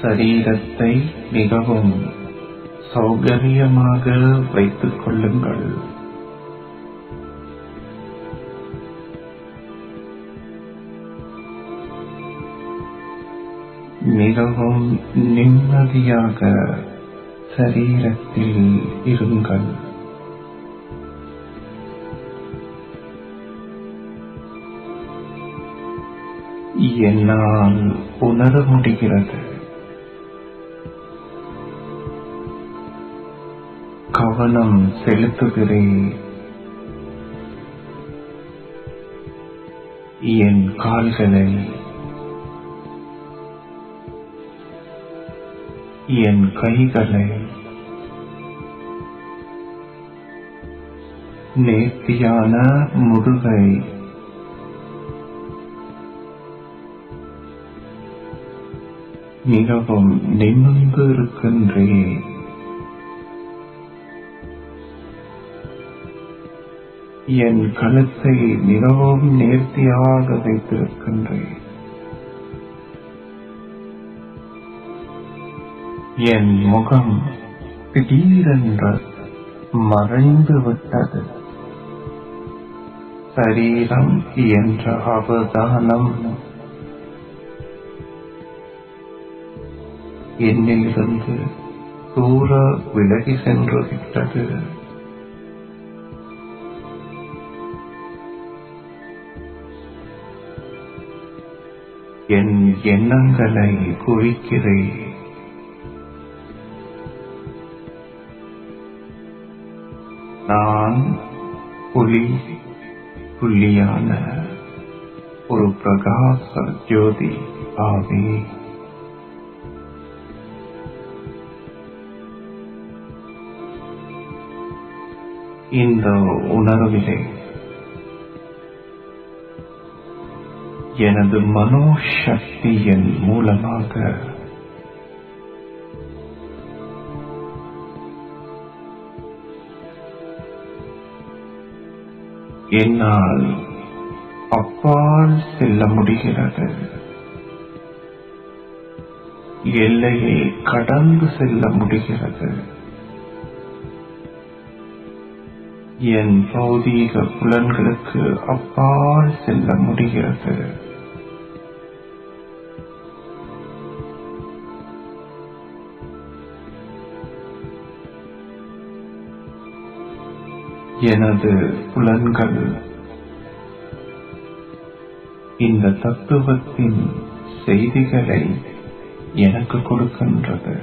சரீரத்தை மிகவும் சௌகரியமாக வைத்துக் கொள்ளுங்கள். மிகவும் நிம்மதியாக சரீரத்தில் இருங்கள். என்னால் உணர முடிகிறது. கவனம் செலுத்துகிறேன். என் கால்களை, என் கைகளை நேர்த்தியான முதுகை மிகவும் நிமிர்ந்து இருக்கின்றேன். என் கழுத்தை மிகவும் நேர்த்தியாக வைத்திருக்கின்றேன். என் முகம் திடீரென்று மறைந்து விட்டது. சரீரம் என்ற அவதானம் என்னிலிருந்து தூர விலகி சென்று விட்டது. என் எண்ணங்களை குவிக்கிறேன். நான் புள்ளியான ஒரு பிரகாச ஜோதி ஆவே. இந்த உணர்விலே எனது மனோசக்தியின் மூலமாக என்னால் அப்பால் செல்ல முடிகிறது. எல்லையை கடந்து செல்ல முடிகிறது. என் பௌதீக புலன்களுக்கு அப்பால் செல்ல முடிகிறது. எனது புலன்கள் இந்த தத்துவத்தின் செய்திகளை எனக்கு கொடுக்கின்றது.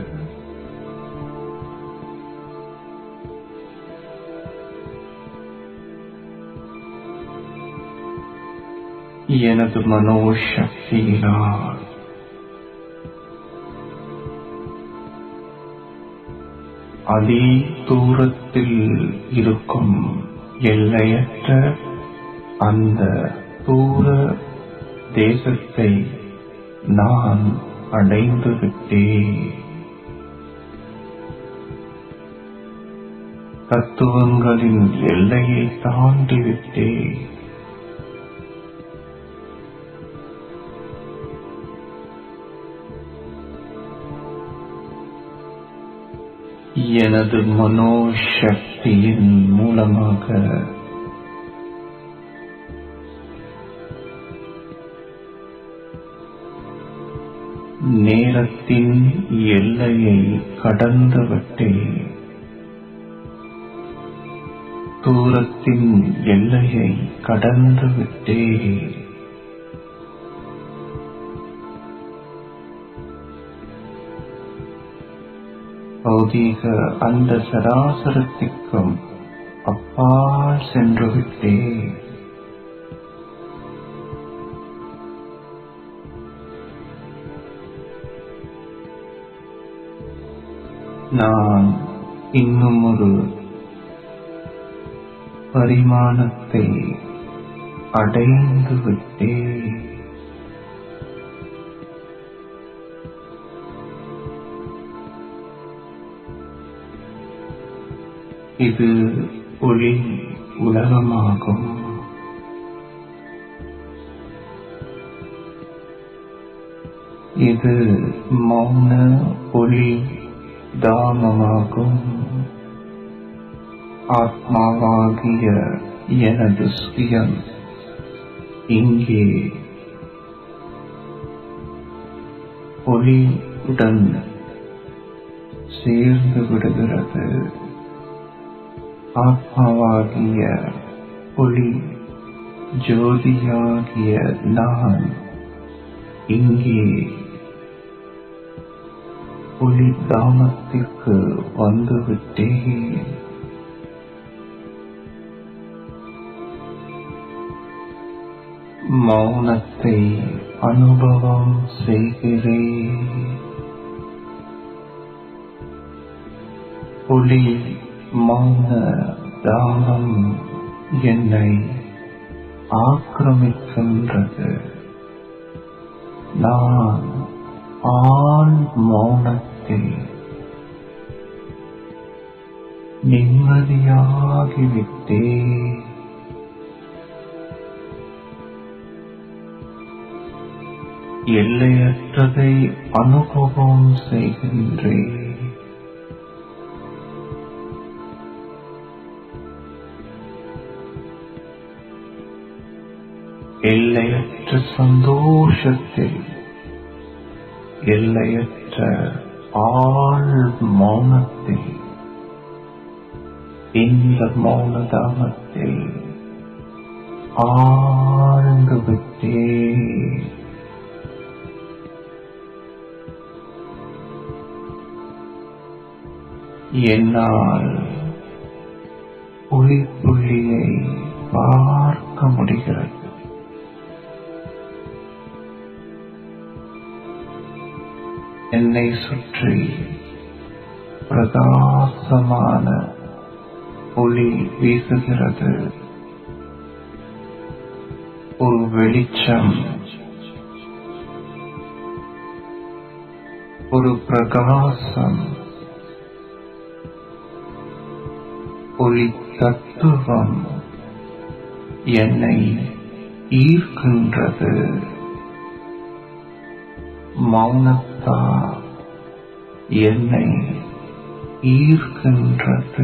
எனது மனோசக்தியினால் அதி தூரத்தில் இருக்கும் எல்லையற்ற அந்த தூர தேசத்தை நான் அடைந்து விட்டேன். தத்துவங்களின் எல்லையை தாண்டிவிட்டேன். எனது மனோசக்தியின் மூலமாக நேரத்தின் எல்லையை கடந்து விட்டேன். தூரத்தின் எல்லையை கடந்து விட்டேன். பௌதீக அந்த சராசரத்திற்கும் அப்பால் சென்று விட்டேன். நான் இன்னும் ஒரு பரிமாணத்தை அடைந்து விட்டேன். இது ஒளி உலகமாகும். இது மௌன ஒளி தாமமாகும். ஆத்மாவாகிய எனது சுயம் இங்கே ஒளியுடன் சேர்ந்து விடுகிறது. ஆத்மாவாகிய ஒளி ஜோதியாகிய நான் இங்கே ஒளி தாமத்திற்கு வந்துவிட்டேன். மௌனத்தை அனுபவம் செய்கிறேன். ஒளி மௌன தாமம் என்னை ஆக்கிரமிக்கின்றது. நான் ஆழ் மௌனத்தில் நிம்மதியாகிவிட்டேன். எல்லையற்றதை அனுபவம் செய்கின்றேன். எல்லையற்ற சந்தோஷத்தில் எல்லையற்ற ஆழ் மௌனத்தில் இந்த மௌனதாமத்தில் ஆழ்ந்து விட்டேன். என்னால் ஒளிப்புள்ளியை பார்க்க முடிகிறது. என்னை சுற்றி பிரகாசமான ஒளி வீசுகிறது. ஒரு வெளிச்சம், ஒரு பிரகாசம், ஒளி தத்துவம் என்னை ஈர்க்கின்றது. மௌனத்தா என்னை ஈர்க்கின்றது.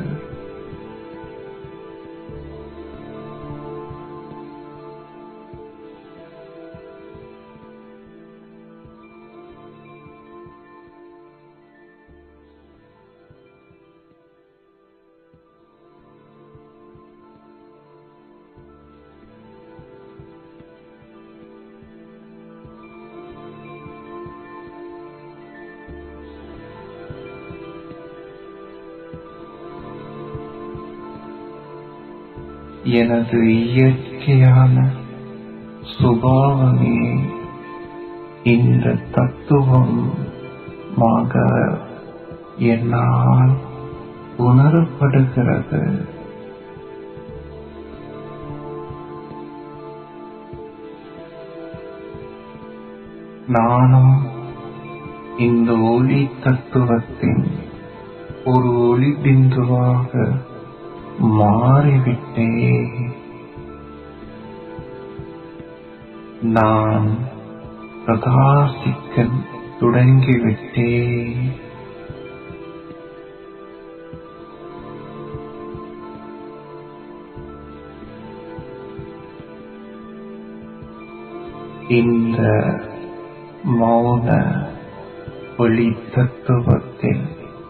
எனது இயற்கையான சுபாவமே இந்த தத்துவமாக என்னால் உணரப்படுகிறது. நானும் இந்த ஒளி தத்துவத்தின் ஒரு ஒளி பிந்துவாக மாறிவிட்டேன். நான் பிரகாசிக்க தொடங்கிவிட்டேன். இந்த மௌன ஒளி தத்துவத்தில்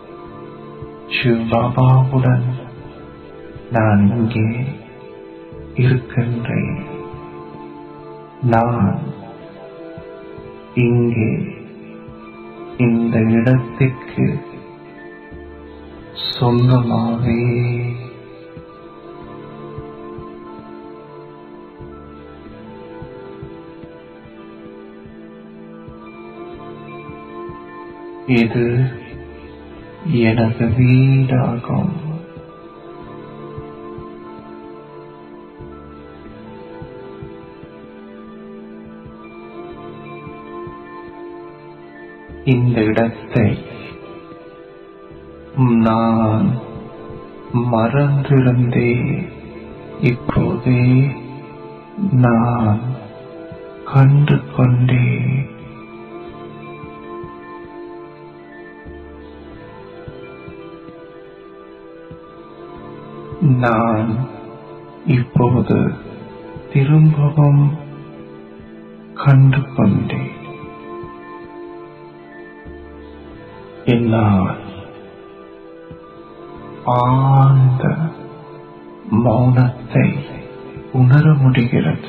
சிவபாபாவுடன் நான் இங்கே இருக்கின்றேன். நான் இங்கே இந்த இடத்திற்கு சொந்தமாவே இது எனது வீடாகும். இந்த இடத்தை நான் மறந்திருந்தேன். இப்போதே நான் கண்டு கொண்டேன். நான் இப்போது திரும்பவும் கண்டு கொண்டேன். என்னால் ஆழ்ந்த மௌனத்தை உணர முடிகிறது.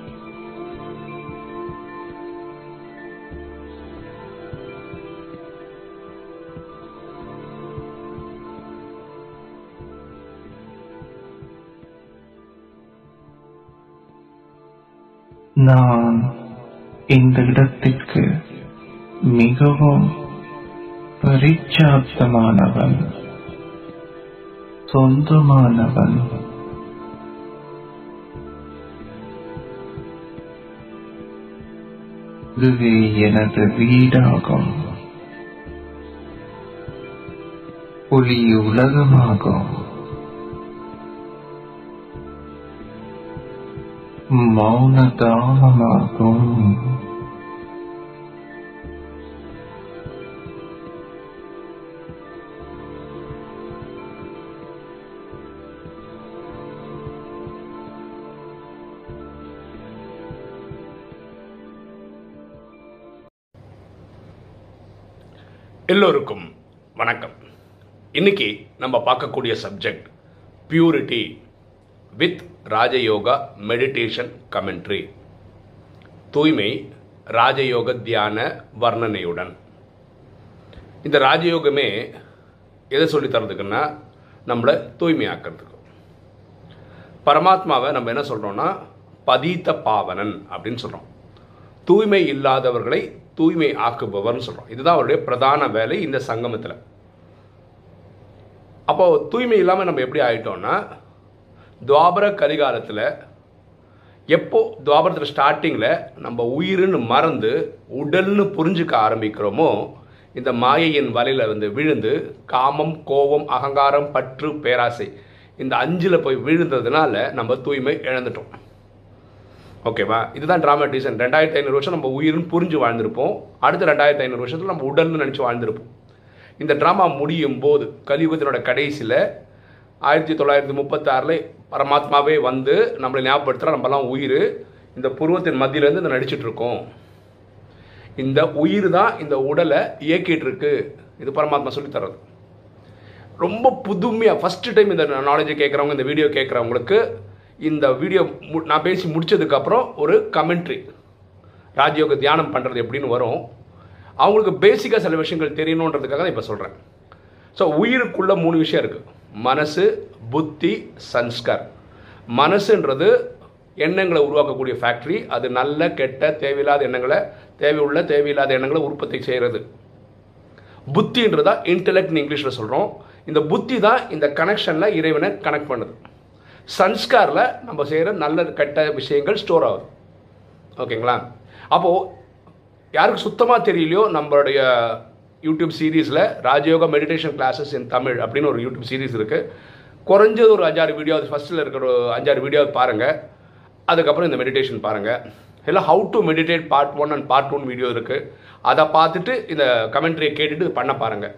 நான் இந்த இடத்திற்கு மிகவும் பரிச்சாப்தமானவன், சொந்தமானவன். இதுவே எனது வீடாகும், ஒளி உலகமாகும், மௌனதாமமாகும். எல்லோருக்கும் வணக்கம். இன்னைக்கு நம்ம பார்க்கக்கூடிய subject purity with Rajayoga meditation commentary. தூய்மை ராஜயோக தியான வர்ணனையுடன். இந்த ராஜயோகமே எதை சொல்லி தரதுக்குன்னா நம்மளை தூய்மையாக்கிறதுக்கு. பரமாத்மாவை நம்ம என்ன சொல்றோம்னா பதீத பாவனன் அப்படின்னு சொல்றோம். தூய்மை இல்லாதவர்களை தூய்மை ஆக்குபவர்னு சொல்றோம். இதுதான் அவருடைய பிரதான வேலை இந்த சங்கமத்தில். அப்போ தூய்மை இல்லாமல் நம்ம எப்படி ஆயிட்டோம்னா, துவாபர கலிகாலத்தில் எப்போ துவாபரத்தில் ஸ்டார்டிங்கில் நம்ம உயிர்னு மறந்து உடல்னு புரிஞ்சுக்க ஆரம்பிக்கிறோமோ, இந்த மாயையின் வலையில் வந்து விழுந்து காமம், கோபம், அகங்காரம், பற்று, பேராசை இந்த 5ல் போய் விழுந்ததுனால நம்ம தூய்மை இழந்துட்டோம். ஓகேவா? இதுதான் டிராமட்டிசன். 2500 வருஷம் நம்ம உயிர்னு புரிஞ்சு வாழ்ந்திருப்போம். அடுத்த 2500 வருஷத்தில் நம்ம உடல்னு நினச்சி வாழ்ந்திருப்போம். இந்த ட்ராமா முடியும் போது கலியுகத்தினோட கடைசியில் 1936 பரமாத்மாவே வந்து நம்மளை ஞாபகப்படுத்துகிற நம்மலாம் உயிர் இந்த புருவத்தின் மத்தியிலேருந்து இந்த நடிச்சிட்டு இருக்கோம். இந்த உயிர் தான் இந்த உடலை இயக்கிட்டு இருக்கு. இது பரமாத்மா சொல்லி தர்றது. ரொம்ப புதுமையாக ஃபஸ்ட்டு டைம் இந்த நாலேஜை கேட்குறவங்க, இந்த வீடியோ கேட்குறவங்களுக்கு இந்த வீடியோ நான் பேசி முடிச்சதுக்கப்புறம் ஒரு கமெண்ட்ரி, ராஜயோக தியானம் பண்ணுறது எப்படின்னு வரும். அவங்களுக்கு பேசிக்காக சில விஷயங்கள் தெரியணுன்றதுக்காக தான் இப்போ சொல்கிறேன். ஸோ உயிருக்குள்ள 3 விஷயம் இருக்குது: மனசு, புத்தி, சன்ஸ்கார். மனசுன்றது எண்ணங்களை உருவாக்கக்கூடிய ஃபேக்ட்ரி. அது நல்ல கெட்ட தேவையில்லாத எண்ணங்களை, தேவையுள்ள தேவையில்லாத எண்ணங்களை உற்பத்தி செய்கிறது. புத்தின்றதா இன்டெலெக்ட்னு இங்கிலீஷில் சொல்கிறோம். இந்த புத்தி தான் இந்த கனெக்ஷனில் இறைவனை கனெக்ட் பண்ணுது. சன்ஸ்காரில் நம்ம செய்கிற நல்ல கெட்ட விஷயங்கள் ஸ்டோர் ஆகுது. ஓகேங்களா? அப்போது யாருக்கு சுத்தமாக தெரியலையோ, நம்மளுடைய யூடியூப் சீரீஸில் Rajayoga meditation classes in Tamil அப்படின்னு ஒரு யூடியூப் சீரீஸ் இருக்குது. குறைஞ்சது ஒரு 5-6 வீடியோ, அது ஃபஸ்ட்டில் இருக்கிற ஒரு 5-6 வீடியோ பாருங்கள். அதுக்கப்புறம் இந்த மெடிடேஷன் பாருங்கள். இல்லை how to meditate part 1 and part 2 video இருக்குது. அதை பார்த்துட்டு இந்த கமெண்ட்ரியை கேட்டுட்டு பண்ண பாருங்கள்.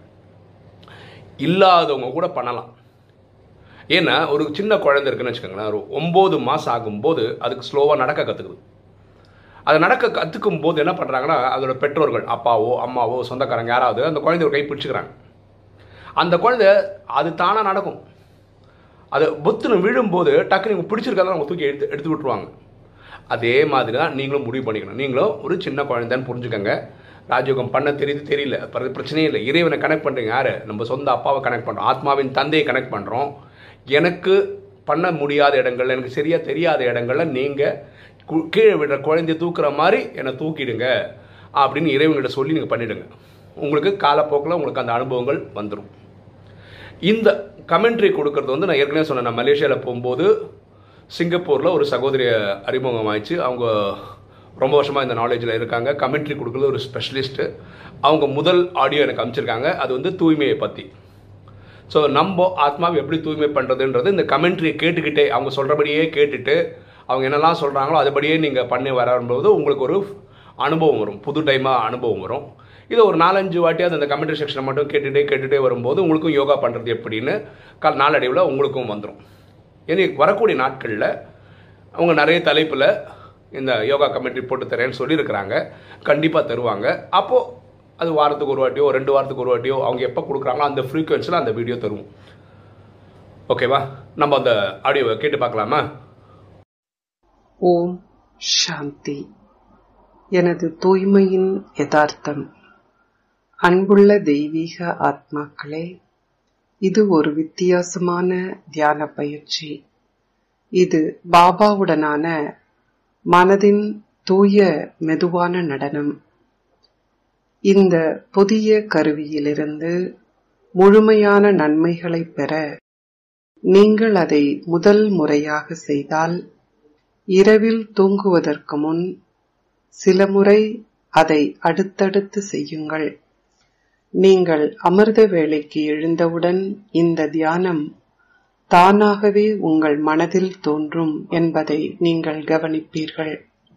இல்லாதவங்க கூட பண்ணலாம். ஏன்னா ஒரு சின்ன குழந்தை இருக்குன்னு வச்சுக்கோங்களேன், ஒரு 9 மாதம் ஆகும்போது அதுக்கு ஸ்லோவாக நடக்க கற்றுக்குது. அது நடக்க கற்றுக்கும் போது என்ன பண்ணுறாங்கன்னா, அதோட பெற்றோர்கள், அப்பாவோ அம்மாவோ சொந்தக்காரங்க யாராவது அந்த குழந்தைய ஒரு கை பிடிச்சிக்கிறாங்க. அந்த குழந்தை அது தானாக நடக்கும். அது புத்துன்னு விழும்போது டக்குன்னு நீங்கள் பிடிச்சிருக்காதான் அவங்க தூக்கி எடுத்து விட்டுருவாங்க. அதே மாதிரி தான் நீங்களும் முடிவு பண்ணிக்கணும். நீங்களும் ஒரு சின்ன குழந்தைன்னு புரிஞ்சுக்கோங்க. ராஜயோகம் பண்ண தெரியல, பிரச்சனையே இல்லை. இறைவனை கனெக்ட் பண்ணுறீங்க. யார்? நம்ம சொந்த அப்பாவை கனெக்ட் பண்ணுறோம், ஆத்மாவின் தந்தையை கனெக்ட் பண்ணுறோம். எனக்கு பண்ண முடியாத இடங்கள்ல, எனக்கு சரியாக தெரியாத இடங்கள்ல நீங்கள் கீழே விடுற குழந்தைய தூக்குற மாதிரி என்னை தூக்கிடுங்க அப்படின்னு இறைவன்கிட்ட சொல்லி நீங்கள் பண்ணிவிடுங்க. உங்களுக்கு காலப்போக்கில் உங்களுக்கு அந்த அனுபவங்கள் வந்துடும். இந்த கமெண்ட்ரி கொடுக்கறது வந்து நான் ஏற்கனவே சொன்னேன். நான் மலேசியாவில் போகும்போது சிங்கப்பூரில் ஒரு சகோதரிய அறிமுகம் ஆயிடுச்சு. அவங்க ரொம்ப வருஷமாக இந்த நாலேஜில் இருக்காங்க. கமெண்ட்ரி கொடுக்குறது ஒரு ஸ்பெஷலிஸ்ட்டு. அவங்க முதல் ஆடியோ எனக்கு அமைச்சிருக்காங்க. அது வந்து தூய்மையை பற்றி. ஸோ நம்ம ஆத்மாவை எப்படி தூய்மை பண்ணுறதுன்றது இந்த கமெண்ட்ரியை கேட்டுக்கிட்டே, அவங்க சொல்கிறபடியே கேட்டுட்டு அவங்க என்னெல்லாம் சொல்கிறாங்களோ அதுபடியே நீங்கள் பண்ணி வரும்போது உங்களுக்கு ஒரு அனுபவம் வரும். புது டைமாக அனுபவம் வரும். இதை ஒரு 4-5 வாட்டியாவது அந்த கமெண்ட்ரி செக்ஷனை மட்டும் கேட்டுகிட்டே வரும்போது உங்களுக்கும் யோகா பண்ணுறது எப்படின்னு நாளடைவில் உங்களுக்கும் வந்துடும். இனி வரக்கூடிய நாட்களில் அவங்க நிறைய தலைப்பில் இந்த யோகா கமெண்ட்ரி போட்டு தரேன்னு சொல்லியிருக்கிறாங்க. கண்டிப்பாக தருவாங்க. அப்போது அது வாரத்துக்கு ஒரு வாட்டியோ 2 வாரத்துக்கு ஒரு வாட்டியோ அவங்க எப்போ கொடுக்குறாங்களோ அந்த ஃப்ரீக்வன்சியில் அந்த வீடியோ தருவோம். ஓகேவா? நம்ம அந்த ஆடியோவை கேட்டு பார்க்கலாமா? ஓம் சாந்தி. எனது தூய்மையின் யதார்த்தம். அன்புள்ள தெய்வீக ஆத்மாக்களே, இது ஒரு வித்தியாசமான தியான பயிற்சி. இது பாபாவுடனான மனதின் தூய மெதுவான நடனம். இந்த புதிய கருவியிலிருந்து முழுமையான நன்மைகளை பெற நீங்கள் அதை முதல் முறையாக செய்தால், இரவில் தூங்குவதற்கு முன் சில முறை அதை அடுத்தடுத்து செய்யுங்கள். நீங்கள் அமிர்த வேளைக்கு எழுந்தவுடன் இந்த தியானம் தானாகவே உங்கள் மனதில் தோன்றும் என்பதை நீங்கள் கவனிப்பீர்கள்.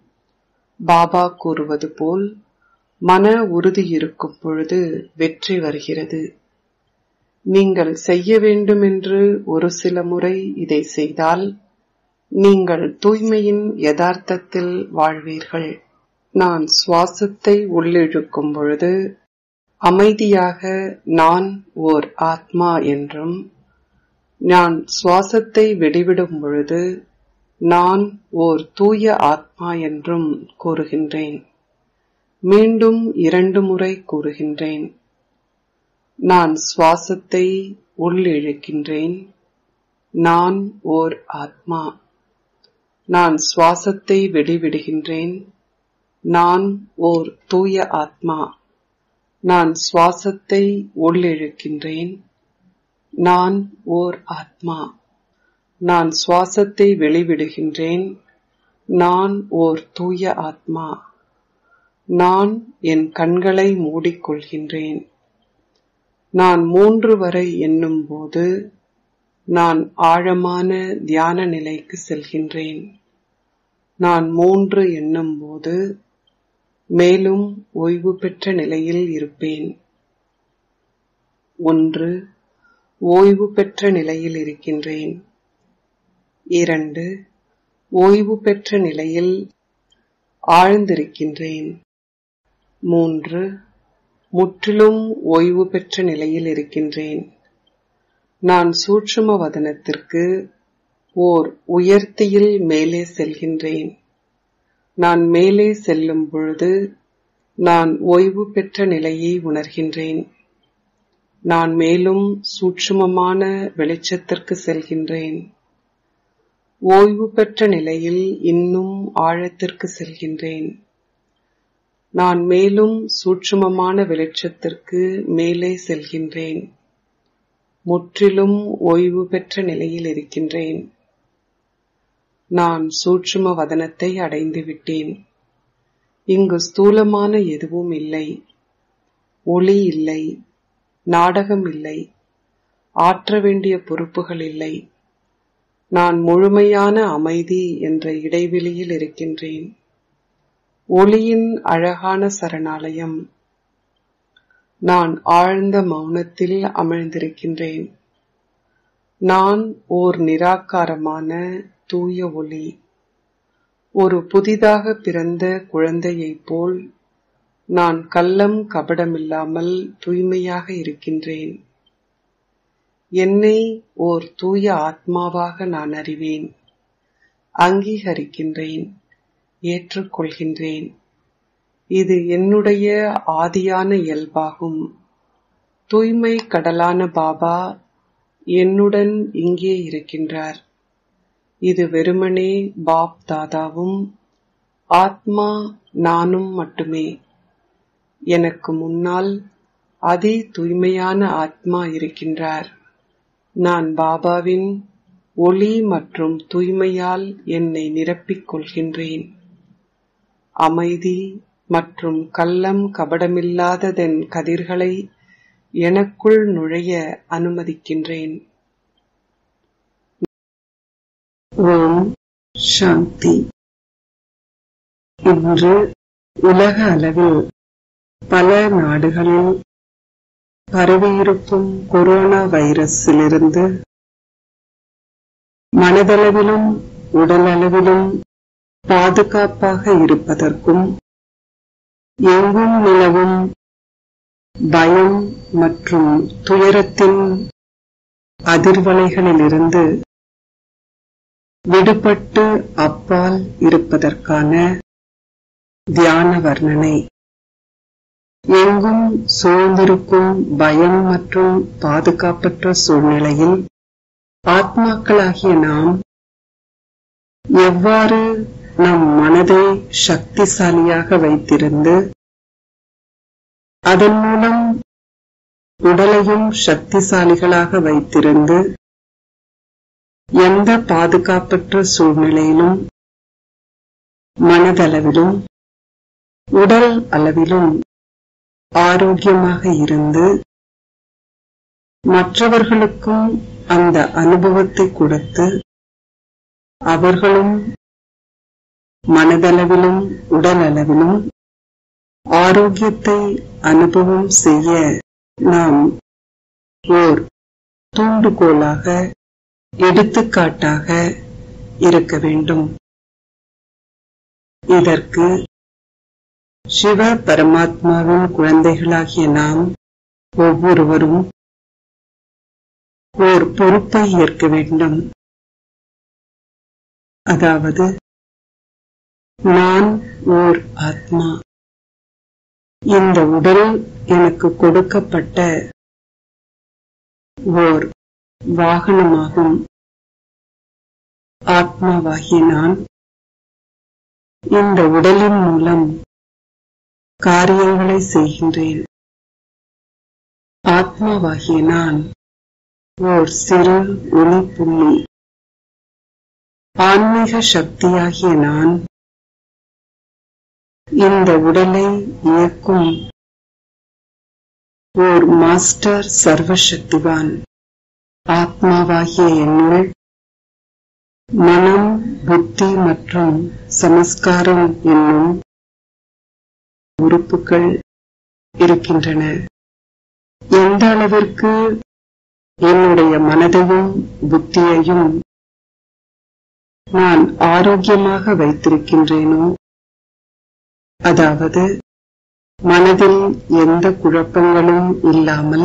பாபா கூறுவது போல், மன உறுதி இருக்கும் பொழுது வெற்றி வருகிறது. நீங்கள் செய்ய வேண்டும் என்று ஒரு சில முறை இதை செய்தால் நீங்கள் தூய்மையின் யதார்த்தத்தில் வாழ்வீர்கள். நான் சுவாசத்தை உள்ளிழுக்கும் பொழுது அமைதியாக நான் ஓர் ஆத்மா என்றும், நான் சுவாசத்தை வெளிவிடும் பொழுது நான் ஓர் தூய ஆத்மா என்றும் கூறுகின்றேன். மீண்டும் 2 முறை கூறுகின்றேன். நான் சுவாசத்தை உள்ளிழுக்கின்றேன். நான் ஓர் ஆத்மா. நான் சுவாசத்தை வெளிவிடுகின்றேன். நான் ஓர் தூய ஆத்மா. நான் சுவாசத்தை உள்ளிழுக்கின்றேன். நான் ஓர் ஆத்மா. நான் சுவாசத்தை வெளிவிடுகின்றேன். நான் ஓர் தூய ஆத்மா. நான் என் கண்களை மூடிக்கொள்கின்றேன். நான் 3 வரை எண்ணும் போது நான் ஆழமான தியான நிலைக்கு செல்கின்றேன். நான் 3 எண்ணும் போது மேலும் ஓய்வு பெற்ற நிலையில் இருப்பேன். 1. ஓய்வு பெற்ற நிலையில் இருக்கின்றேன். 2. ஓய்வு பெற்ற நிலையில் ஆழ்ந்திருக்கின்றேன். 3. முற்றிலும் ஓய்வு பெற்ற நிலையில் இருக்கின்றேன். நான் சூட்சும வதனத்திற்கு ஓர் உயர்த்தியில் மேலே செல்கின்றேன். நான் மேலே செல்லும் பொழுது நான் ஓய்வு பெற்ற நிலையை உணர்கின்றேன். நான் மேலும் சூட்சுமமான வெளிச்சத்திற்கு செல்கின்றேன். ஓய்வு பெற்ற நிலையில் இன்னும் ஆழத்திற்கு செல்கின்றேன். நான் மேலும் சூட்சுமமான வெளிச்சத்திற்கு மேலே செல்கின்றேன். முற்றிலும் ஓய்வு பெற்ற நிலையில் இருக்கின்றேன். நான் சூட்சும வதனத்தை அடைந்து விட்டேன். இங்கு ஸ்தூலமான எதுவும் இல்லை. ஒளி இல்லை. நாடகம் இல்லை. ஆற்ற வேண்டிய பொறுப்புகள் இல்லை. நான் முழுமையான அமைதி என்ற இடைவெளியில் இருக்கின்றேன். ஒளியின் அழகான சரணாலயம். நான் ஆழ்ந்த மௌனத்தில் அமர்ந்திருக்கின்றேன். நான் ஓர் நிராகாரமான தூய ஒளி. ஒரு புதிதாக பிறந்த குழந்தையைப் போல் நான் கள்ளம் கபடமில்லாமல் தூய்மையாக இருக்கின்றேன். என்னை ஓர் தூய ஆத்மாவாக நான் அறிவேன். அங்கீகரிக்கின்றேன். ஏற்றுக்கொள்கின்றேன். இது என்னுடைய ஆதியான இயல்பாகும். தூய்மை கடலான பாபா என்னுடன் இங்கே இருக்கின்றார். இது வெறுமனே பாப் தாதாவும் ஆத்மா நானும் மட்டுமே. எனக்கு முன்னால் அதி தூய்மையான ஆத்மா இருக்கின்றார். நான் பாபாவின் ஒளி மற்றும் தூய்மையால் என்னை நிரப்பிக் கொள்கின்றேன். அமைதி மற்றும் கள்ளம் கபடமில்லாததன் கதிர்களை எனக்குள் நுழைய அனுமதிக்கின்றேன். ஓம் சாந்தி. இன்று உலக அளவில் பல நாடுகளில் பரவியிருக்கும் கொரோனா வைரஸிலிருந்து மனதளவிலும் உடலளவிலும் பாதுகாப்பாக இருப்பதற்கும் எங்கும் நிலவும் பயம் மற்றும் துயரத்தின் அதிர்வலைகளிலிருந்து விடுபட்டு அப்பால் இருப்பதற்கான தியான வர்ணனை. எங்கும் சூழ்ந்திருக்கும் பயம் மற்றும் பாதுகாப்பற்ற சூழ்நிலையில் ஆத்மாக்களாகிய நாம் எவ்வாறு நம் மனதை சக்திசாலியாக வைத்திருந்து அதன் மூலம் உடலையும் சக்திசாலிகளாக வைத்திருந்து எந்த பாதுகாப்பற்ற சூழ்நிலையிலும் மனதளவிலும் உடல் அளவிலும் ஆரோக்கியமாக இருந்து மற்றவர்களுக்கும் அந்த அனுபவத்தை கொடுத்து அவர்களும் மனதளவிலும் உடல் அளவிலும் ஆரோக்கியத்தை அனுபவம் செய்ய நாம் ஓர் தூண்டுகோலாக எடுத்துக்காட்டாக இருக்க வேண்டும். இதற்கு சிவ பரமாத்மாவின் குழந்தைகளாகிய நாம் ஒவ்வொருவரும் ஓர் பொறுப்பை ஏற்க வேண்டும். அதாவது, நான் ஓர் ஆத்மா. இந்த உடல் எனக்கு கொடுக்கப்பட்ட ஓர் வாகனமாகும். ஆத்மாவாகிய நான் இந்த உடலின் மூலம் காரியங்களை செய்கின்றேன். ஆத்மாவாகிய நான் ஓர் சிறு ஒளி புள்ளி. ஆன்மீக சக்தியாகிய நான் இந்த உடலை இயக்கும் ஓர் மாஸ்டர் சர்வசக்திவான். ஆத்மாவாகிய என்னுள் மனம், புத்தி மற்றும் சமஸ்காரம் என்னும் உறுப்புகள் இருக்கின்றன. எந்த அளவிற்கு என்னுடைய மனதையும் புத்தியையும் நான் ஆரோக்கியமாக வைத்திருக்கின்றேனோ, அதாவது மனதில் எந்த குழப்பங்களும் இல்லாமல்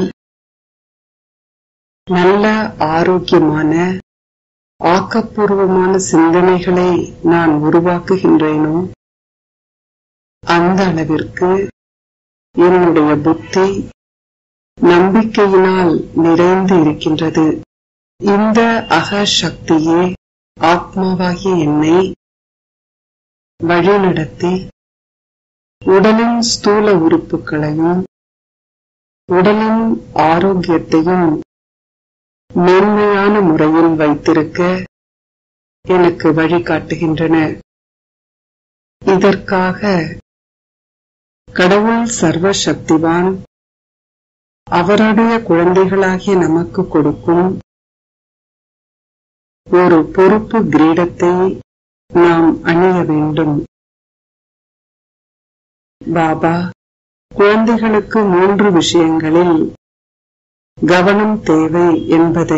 நல்ல ஆரோக்கியமான ஆக்கப்பூர்வமான சிந்தனைகளை நான் உருவாக்குகின்றேனோ, அந்த அளவிற்கு என்னுடைய புத்தி நம்பிக்கையினால் நிறைந்து இருக்கின்றது. இந்த அகசக்தியே ஆத்மாவாகிய என்னை வழிநடத்தி உடலின் ஸ்தூல உறுப்புகளையும் உடலின் ஆரோக்கியத்தையும் மேன்மையான முறையில் வைத்திருக்க எனக்கு வழிகாட்டுகின்றன. இதற்காக கடவுள் சர்வசக்திவான் அவருடைய குழந்தைகளாகிய நமக்கு கொடுக்கும் ஒரு பொறுப்பு கிரீடத்தை நாம் அணிய வேண்டும். பாபா குழந்தைகளுக்கு 3 விஷயங்களில் கவனம் தேவை என்பதை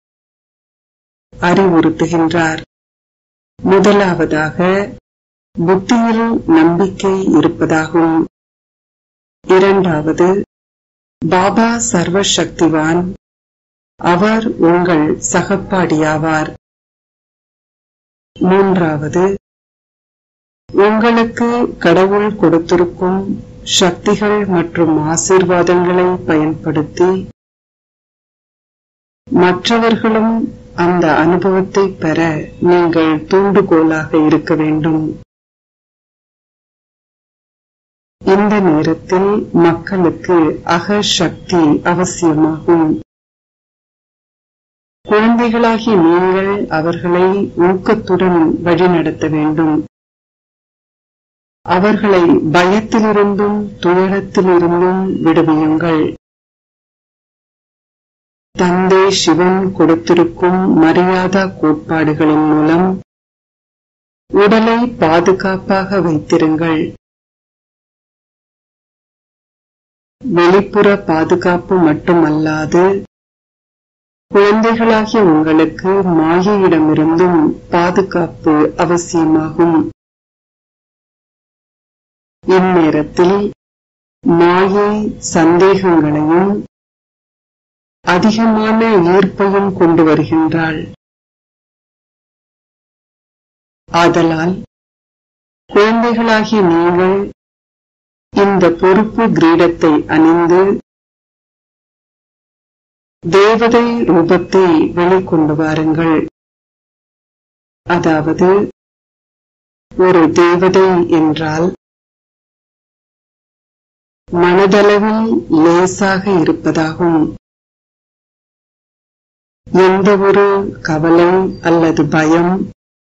அறிவுறுத்துகின்றார். முதலாவதாக புத்தியில் நம்பிக்கை இருப்பதாகும். இரண்டாவது, பாபா சர்வசக்திவான், அவர் உங்கள் சகப்பாடியாவார். மூன்றாவது, உங்களுக்கு கடவுள் கொடுத்திருக்கும் சக்திகள் மற்றும் ஆசீர்வாதங்களை பயன்படுத்தி மற்றவர்களும் அந்த அனுபவத்தை பெற நீங்கள் தூண்டுகோலாக இருக்க வேண்டும். இந்த நேரத்தில் மக்களுக்கு அகசக்தி அவசியமாகும். குழந்தைகளாகி நீங்கள் அவர்களை ஊக்கத்துடன் வழிநடத்த வேண்டும். அவர்களை பயத்திலிருந்தும் துயரத்திலிருந்தும் விடுவியுங்கள். தந்தை சிவன் கொடுத்திருக்கும் மரியாதா கோட்பாடுகளின் மூலம் உடலை பாதுகாப்பாக வைத்திருங்கள். வெளிப்புற பாதுகாப்பு மட்டுமல்லாது குழந்தைகளாகிய உங்களுக்கு மாயையிடமிருந்தும் பாதுகாப்பு அவசியமாகும். இந்நேரத்தில் மாயை சந்தேகங்களையும் அதிகமான ஈர்ப்பையும் கொண்டு வருகின்றாள். ஆதலால் குழந்தைகளாகிய நீங்கள் இந்த பொறுப்பு கிரீடத்தை அணிந்து தேவதை ரூபத்தை வெளிக்கொண்டு வாருங்கள். அதாவது ஒரு தேவதை என்றால் மனதளவில் லேசாக இருப்பதாகும். எந்த ஒரு கவலை அல்லது பயம்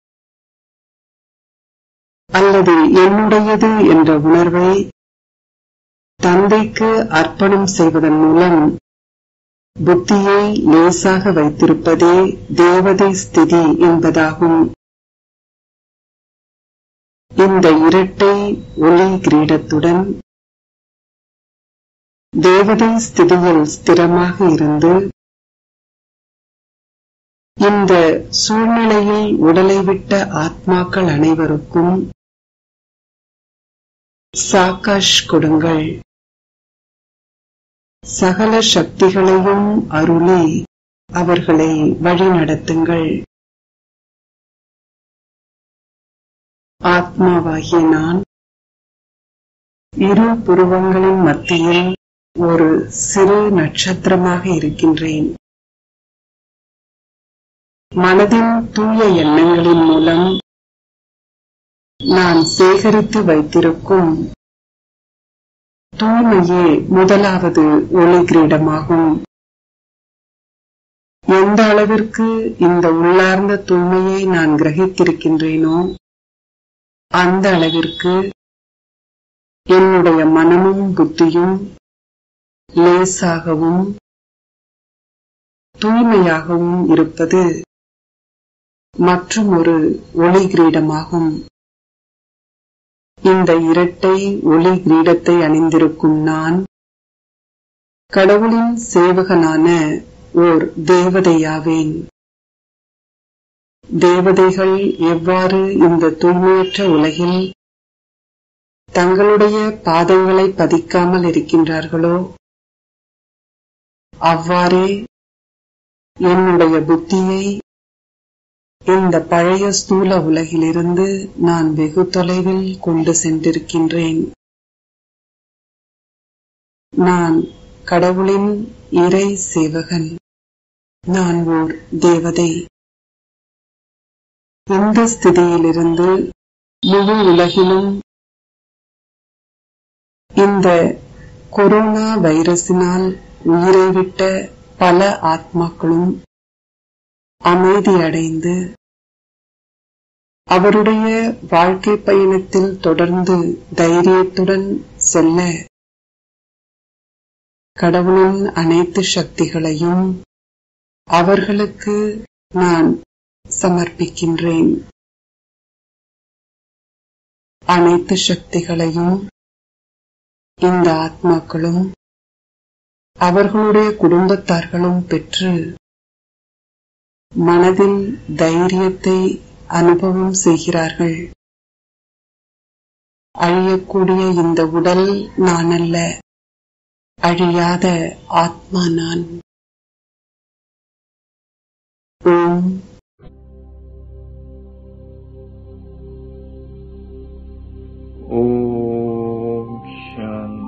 அல்லது என்னுடையது என்ற உணர்வை தந்தைக்கு அர்ப்பணம் செய்வதன் மூலம் புத்தியை லேசாக வைத்திருப்பதே தேவதை ஸ்திதி என்பதாகும். இந்த இரட்டை ஒளி கிரீடத்துடன் தேவதை ஸ்திதியில் ஸ்திரமாக இருந்து இந்த சூழ்நிலையில் உடலை விட்ட ஆத்மாக்கள் அனைவருக்கும் சாகாஷ் கொடுங்கள். சகல சக்திகளையும் அருளி அவர்களை வழிநடத்துங்கள். ஆத்மாவாகிய நான் இரு புருவங்களின் மத்தியில் ஒரு சிறு நட்சத்திரமாக இருக்கின்றேன். மனதின் தூய எண்ணங்களின் மூலம் நான் சேகரித்து வைத்திருக்கும் தூய்மையே முதலாவது ஒளி கிரீடமாகும். எந்த அளவிற்கு இந்த உள்ளார்ந்த தூய்மையை நான் கிரகித்திருக்கின்றேனோ அந்த அளவிற்கு என்னுடைய மனமும் புத்தியும் லேசாகவும் தூய்மையாகவும் இருப்பது மற்றும் ஒரு ஒளி கிரீடமாகும். இந்த இரட்டை ஒளி கிரீடத்தை அணிந்திருக்கும் நான் கடவுளின் சேவகனான ஓர் தேவதையாவேன். தேவதைகள் எவ்வாறு இந்த தூய்மையற்ற உலகில் தங்களுடைய பாதங்களை பதிக்காமல் இருக்கின்றார்களோ அவ்வாறே என்னுடைய புத்தியை இந்த பழைய ஸ்தூல உலகிலிருந்து நான் வெகு தொலைவில் கொண்டு சென்றிருக்கின்றேன். நான் கடவுளின் இறை சேவகன். நான் ஓர் தேவதை. இந்த ஸ்திதியிலிருந்து முழு உலகிலும் இந்த கொரோனா வைரஸினால் உயிரை விட்ட பல ஆத்மாக்களும் அமைதியடைந்து அவருடைய வாழ்க்கை பயணத்தில் தொடர்ந்து தைரியத்துடன் செல்ல கடவுளின் அனைத்து சக்திகளையும் அவர்களுக்கு நான் சமர்ப்பிக்கின்றேன். அனைத்து சக்திகளையும் இந்த ஆத்மாக்களும் அவர்களுடைய குடும்பத்தார்களும் பெற்று மனதில் தைரியத்தை அனுபவம் செய்கிறார்கள். அழியக்கூடிய இந்த உடல் நான் அல்ல, அழியாத ஆத்மா நான். ஓம் ஓம் சாந்தி.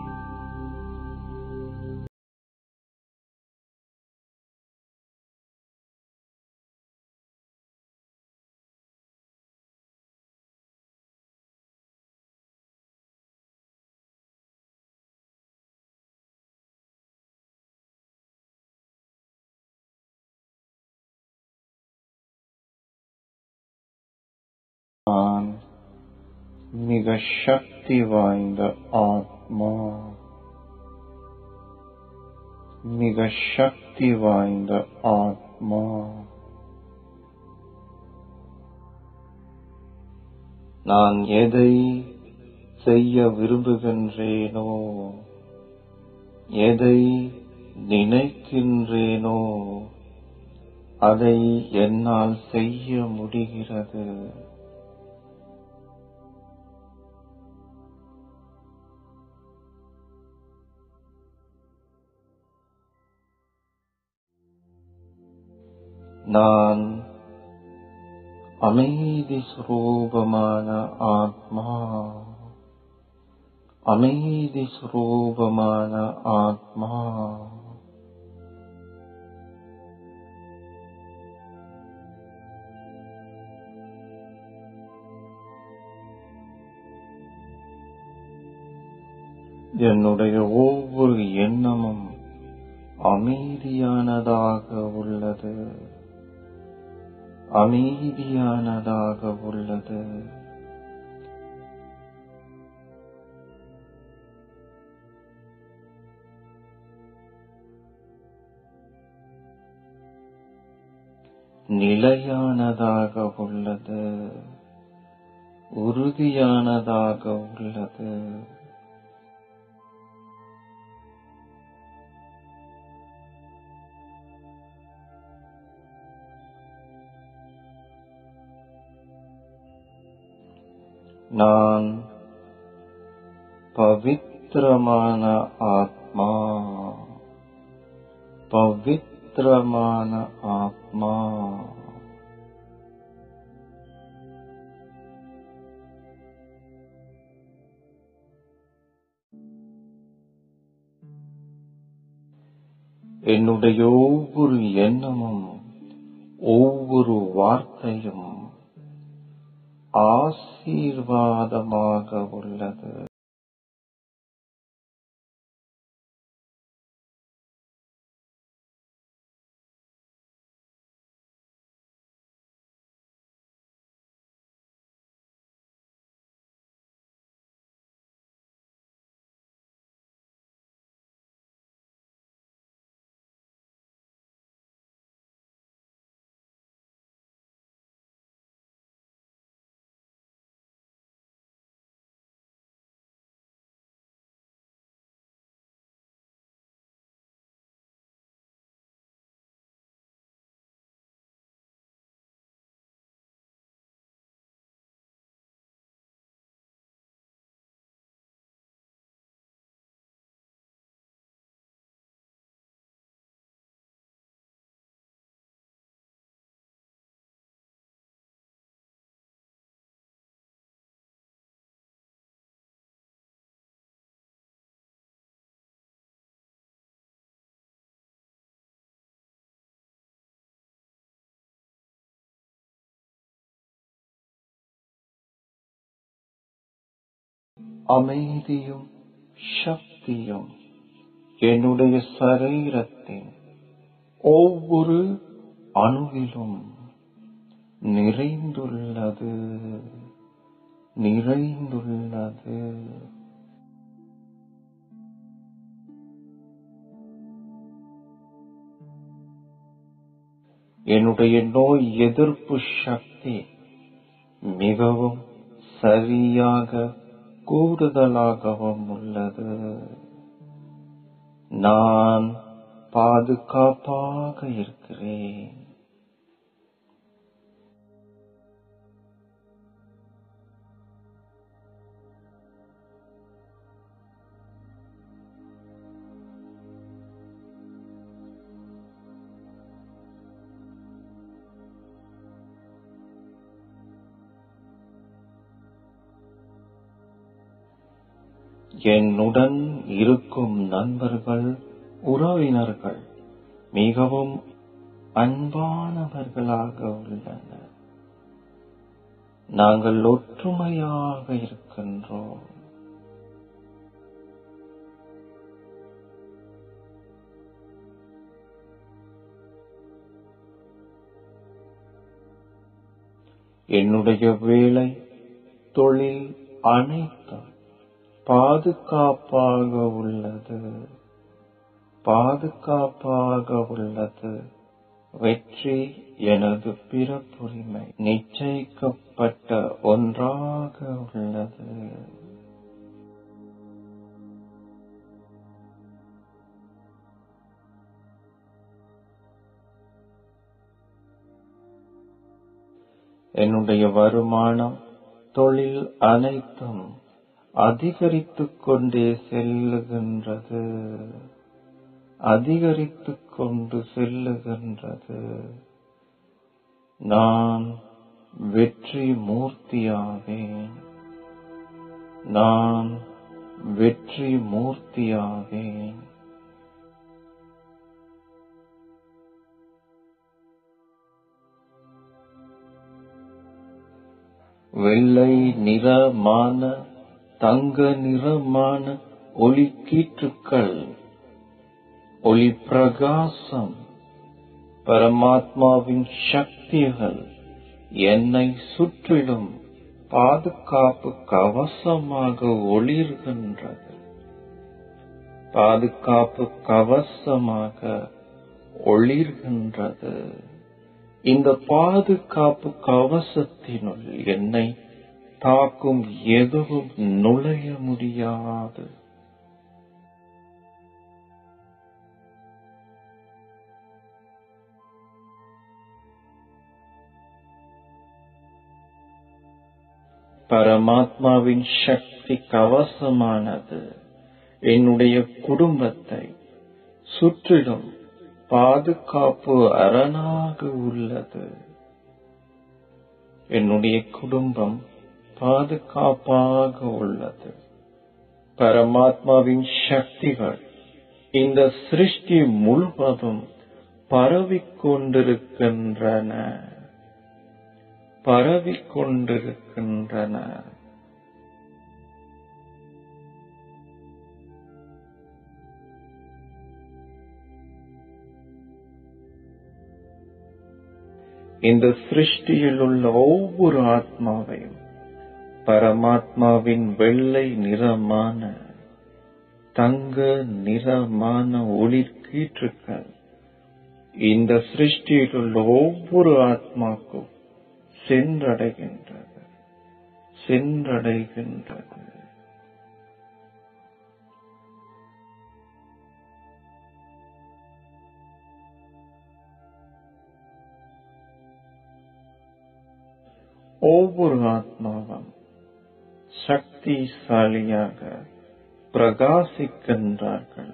நான் மிக சக்தி வாய்ந்த ஆத்மா, மிக சக்தி வாய்ந்த ஆத்மா. நான் எதை செய்ய விரும்புகின்றேனோ, எதை நினைக்கின்றேனோ அதை என்னால் செய்ய முடிகிறது. நான் அமைதி சுரூபமான ஆத்மா, அமைதி சுரூபமான ஆத்மா. என்னுடைய ஒவ்வொரு எண்ணமும் அமைதியானதாக உள்ளது, அமைதியானதாக உள்ளது. நிலையானதாக உள்ளது, உறுதியானதாக உள்ளது. நான் பவித்திரமான ஆத்மா, பவித்திரமான ஆத்மா. என்னுடைய ஒவ்வொரு எண்ணமும் ஒவ்வொரு வார்த்தையும் ஆசீர்வாதமாக உள்ளது. அமைதியும் சக்தியும் என்னுடைய சரீரத்தின் ஒவ்வொரு அணுவிலும் நிறைந்துள்ளது, நிறைந்துள்ளது. என்னுடைய நோய் எதிர்ப்பு சக்தி மிகவும் சரியாக கூடுதலாகவும் உள்ளது. நான் பாதுகாப்பாக இருக்கிறேன். என்னுடன் இருக்கும் நண்பர்கள், உறவினர்கள் மிகவும் அன்பானவர்களாக உள்ளனர். நாங்கள் ஒற்றுமையாக இருக்கின்றோம். என்னுடைய வேலை, தொழில் அனைத்தும் பாதுகாப்பாக உள்ளது, பாதுகாப்பாக உள்ளது. வெற்றி எனது பிறப்புரிமை, நிச்சயிக்கப்பட்ட ஒன்றாக உள்ளது. என்னுடைய வருமானம், தொழில் அனைத்தும் அதிகரித்துக் கொண்டே செல்லுகின்றது, அதிகரித்துக் கொண்டு செல்லுகின்றது. நான் வெற்றி மூர்த்தியாவேன், நான் வெற்றி மூர்த்தியாவேன். வெள்ளை நிறமான, தங்க நிறமான ஒளிக்கீற்றுக்கள், ஒளி பிரகாசம், பரமாத்மாவின் சக்திகள் என்னை சுற்றிலும் பாதுகாப்பு கவசமாக ஒளிர்கின்றது, பாதுகாப்பு கவசமாக ஒளிர்கின்றது. இந்த பாதுகாப்பு கவசத்தினுள் என்னை தாக்கும் எதுவும் நுழைய முடியாது. பரமாத்மாவின் சக்தி கவசமானது என்னுடைய குடும்பத்தை சுற்றிலும் பாதுகாப்பு அரணாக உள்ளது. என்னுடைய குடும்பம் பாதுகாப்பாக உள்ளது. பரமாத்மாவின் சக்திகள் இந்த சிருஷ்டி முழுவதும் பரவிக்கொண்டிருக்கின்றன, பரவிக்கொண்டிருக்கின்றன. இந்த சிருஷ்டியில் உள்ள ஒவ்வொரு ஆத்மாவையும் பரமாத்மாவின் வெள்ளை நிறமான, தங்க நிறமான ஒளிக்கீற்றுக்கள் இந்த சிருஷ்டியில் உள்ள ஒவ்வொரு ஆத்மாக்கும் சென்றடைகின்றது, சென்றடைகின்றது. ஒவ்வொரு ஆத்மாவும் சக்திசாலியாக பிரகாசிக்கின்றார்கள்,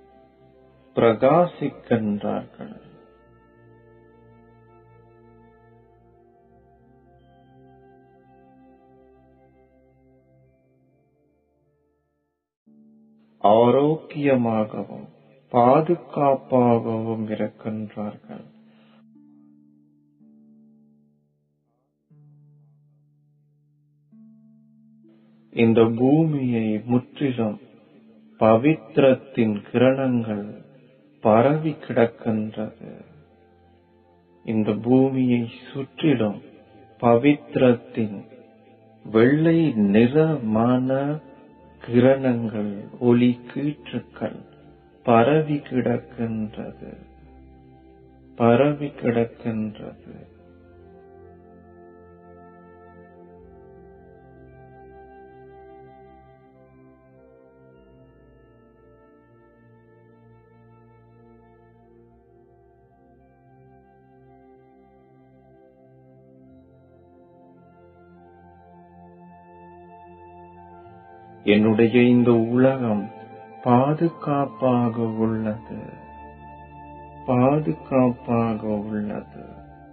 பிரகாசிக்கின்றார்கள். ஆரோக்கியமாகவும் பாதுகாப்பாகவும் இருக்கின்றார்கள். இந்த பூமியை முற்றிலும் பவித்திரத்தின் கிரணங்கள் பரவி கிடக்கின்றது. இந்த பூமியை சுற்றிலும் பவித்திரத்தின் வெள்ளை நிறமான கிரணங்கள், ஒளி கீற்றுக்கள் பரவி கிடக்கின்றது, பரவி கிடக்கின்றது. என்னுடைய இந்த உலகம் பாதுகாப்பாக உள்ளது, பாதுகாப்பாக உள்ளது.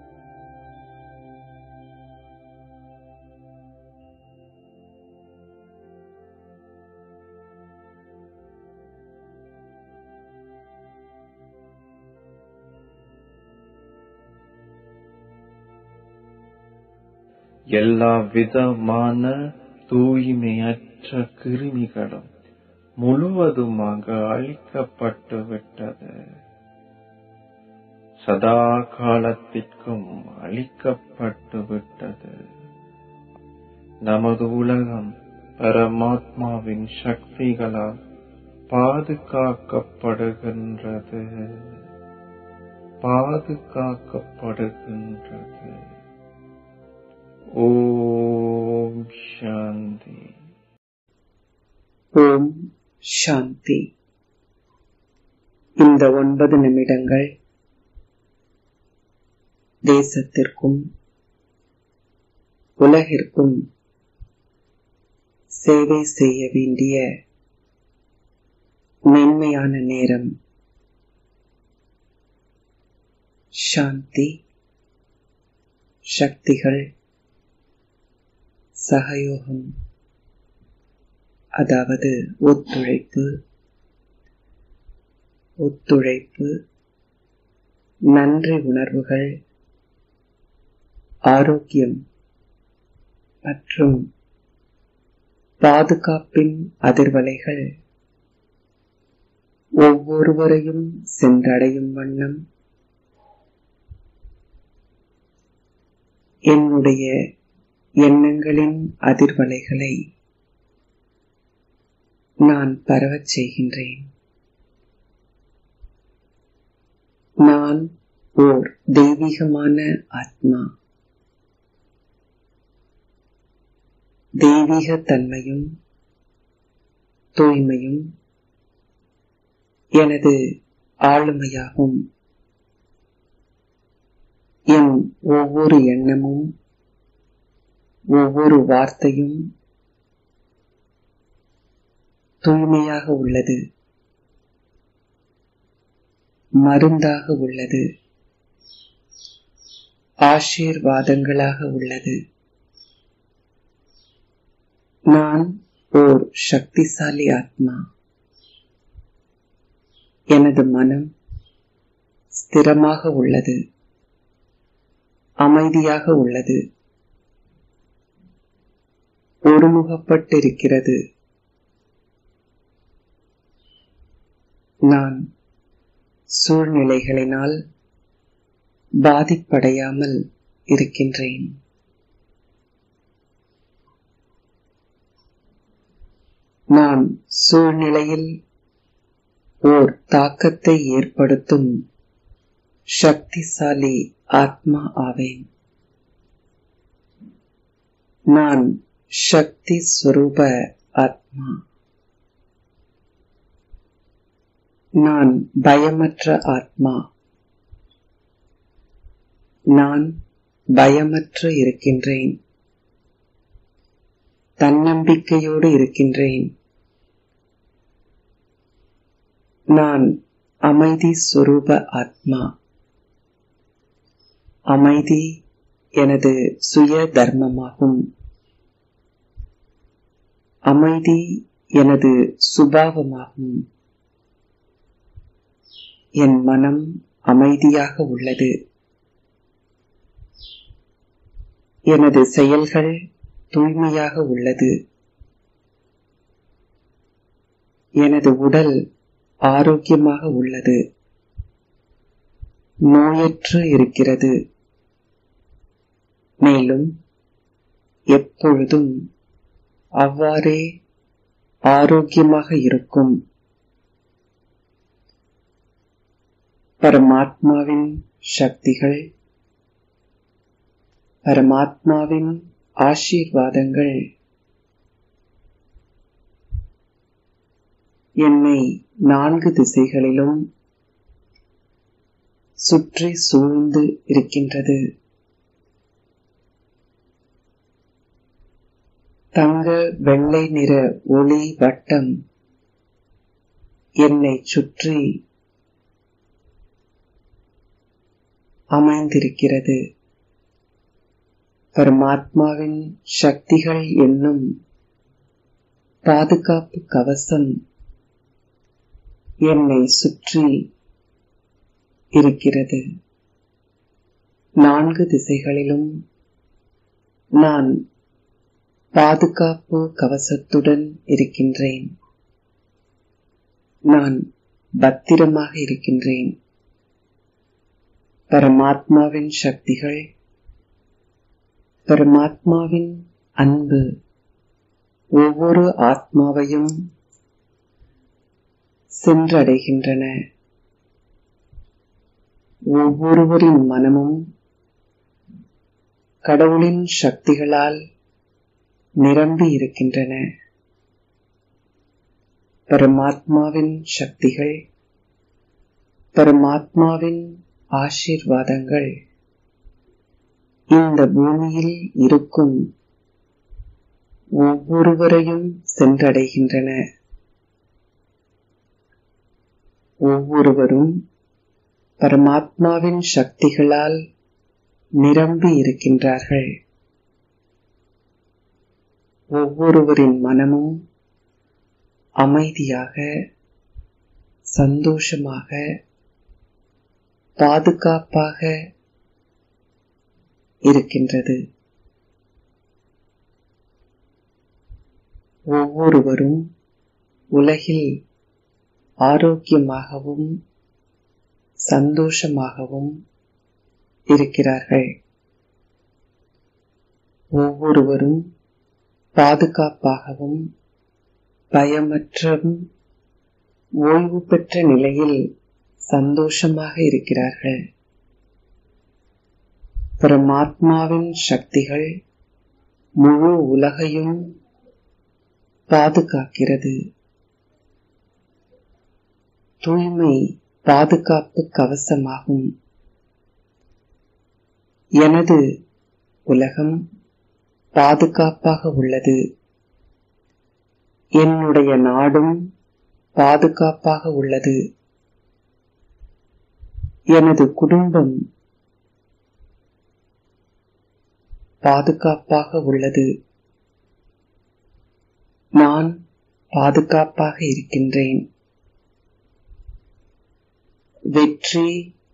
எல்லா விதமான தூய்மையற்ற கிருமிகளும் முழுவதுமாக அழிக்கப்பட்டு விட்டது, சதா காலத்திற்கும் அழிக்கப்பட்டு விட்டது. நமது உலகம் பரமாத்மாவின் சக்திகளால் பாதுகாக்கப்படுகின்றது, பாதுகாக்கப்படுகின்றது. ஓம் சாந்தி. ஓம் சாந்தி. இந்த 9 நிமிடங்கள் தேசத்திற்கும் உலகிற்கும் சேவை செய்ய வேண்டிய மென்மையான நேரம். சாந்தி, சக்திகள், சகயோகம், அதாவது ஒத்துழைப்பு, நன்றி உணர்வுகள், ஆரோக்கியம் மற்றும் பாதுகாப்பின் அதிர்வலைகள் ஒவ்வொருவரையும் சென்றடையும் வண்ணம் என்னுடைய எண்ணங்களின் அதிர்வலைகளை நான் பரவச் செய்கின்றேன். நான் ஓர் தெய்வீகமான ஆத்மா. தெய்வீக தன்மையும் தூய்மையும் எனது ஆளுமையாகும். என் ஒவ்வொரு எண்ணமும் ஒவ்வொரு வார்த்தையும் தூய்மையாக உள்ளது, மருந்தாக உள்ளது, ஆசீர்வாதங்களாக உள்ளது. நான் ஓர் சக்திசாலி ஆத்மா. எனது மனம் ஸ்திரமாக உள்ளது, அமைதியாக உள்ளது, ஒருமுகப்பட்டிருக்கிறது. நான் சூழ்நிலைகளினால் பாதிப்படையாமல் இருக்கின்றேன். நான் சூழ்நிலையில் ஓர் தாக்கத்தை ஏற்படுத்தும் சக்திசாலி ஆத்மா ஆவேன். நான் சக்தி ஸ்வரூப ஆத்மா. நான் பயமற்ற ஆத்மா. நான் பயமற்று இருக்கின்றேன். தன்னம்பிக்கையோடு இருக்கின்றேன். நான் அமைதி ஸ்வரூப ஆத்மா. அமைதி எனது சுய தர்மமாகும். அமைதி எனது சுபாவமாகும். என் மனம் அமைதியாக உள்ளது. எனது செயல்கள் தூய்மையாக உள்ளது. எனது உடல் ஆரோக்கியமாக உள்ளது, நோயற்று இருக்கிறது. மேலும் எப்பொழுதும் அவ்வாறே ஆரோக்கியமாக இருக்கும். பரமாத்மாவின் சக்திகள், பரமாத்மாவின் ஆசீர்வாதங்கள் என்னை 4 திசைகளிலும் சுற்றி சூழ்ந்து இருக்கின்றது. தங்க வெள்ளை நிற ஒளி வட்டம் என்னை சுற்றி அமைந்திருக்கிறது. பரமாத்மாவின் சக்திகள் என்னும் பாதுகாப்பு கவசம் என்னை சுற்றி இருக்கிறது. 4 திசைகளிலும் நான் பாதுகாப்பு கவசத்துடன் இருக்கின்றேன். நான் பத்திரமாக இருக்கின்றேன். பரமாத்மாவின் சக்திகள், பரமாத்மாவின் அன்பு ஒவ்வொரு ஆத்மாவையும் சென்றடைகின்றன. ஒவ்வொருவரின் மனமும் கடவுளின் சக்திகளால் நிரம்பி இருக்கின்றன. பரமாத்மாவின் சக்திகள், பரமாத்மாவின் ஆசீர்வாதங்கள் இந்த பூமியில் இருக்கும் ஒவ்வொருவரையும் சென்றடைகின்றன. ஒவ்வொருவரும் பரமாத்மாவின் சக்திகளால் நிரம்பி இருக்கின்றார்கள். ஒவ்வொருவரின் மனமும் அமைதியாக, சந்தோஷமாக, பாதுகாப்பாக இருக்கின்றது. ஒவ்வொருவரும் உலகில் ஆரோக்கியமாகவும் சந்தோஷமாகவும் இருக்கிறார்கள். ஒவ்வொருவரும் பாதுகாப்பாகவும் பயமற்றும் ஓய்வு பெற்ற நிலையில் சந்தோஷமாக இருக்கிறார்கள். பரமாத்மாவின் சக்திகள் முழு உலகையும் பாதுகாக்கிறது. தூய்மை பாதுகாப்பு கவசமாகும். எனது உலகம் பாதுகாப்பாக உள்ளது. என்னுடைய நாடும் பாதுகாப்பாக உள்ளது. எனது குடும்பம் பாதுகாப்பாக உள்ளது. நான் பாதுகாப்பாக இருக்கின்றேன். வெற்றி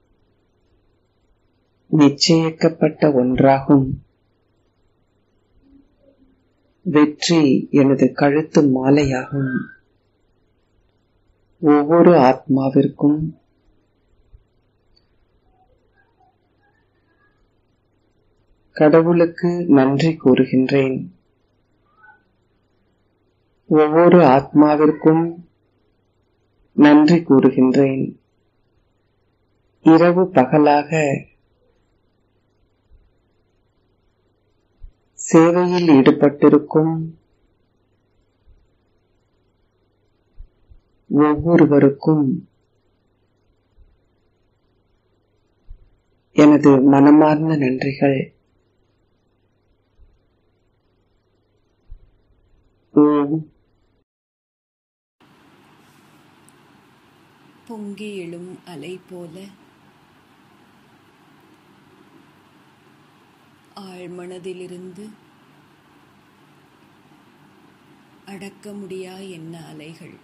நிச்சயிக்கப்பட்ட ஒன்றாகும். வெற்றி எனது கழுத்து மாலையாகும். ஒவ்வொரு ஆத்மாவிற்கும் கடவுளுக்கு நன்றி கூறுகின்றேன். ஒவ்வொரு ஆத்மாவிற்கும் நன்றி கூறுகின்றேன். இரவு பகலாக சேவையில் ஈடுபட்டிருக்கும் ஒவ்வொருவருக்கும் எனது மனமார்ந்த நன்றிகள். ஓம். பொங்கி எழும் அலை போல ஆழ்மனதிலிருந்து அடக்க முடியா என்ன அலைகள்.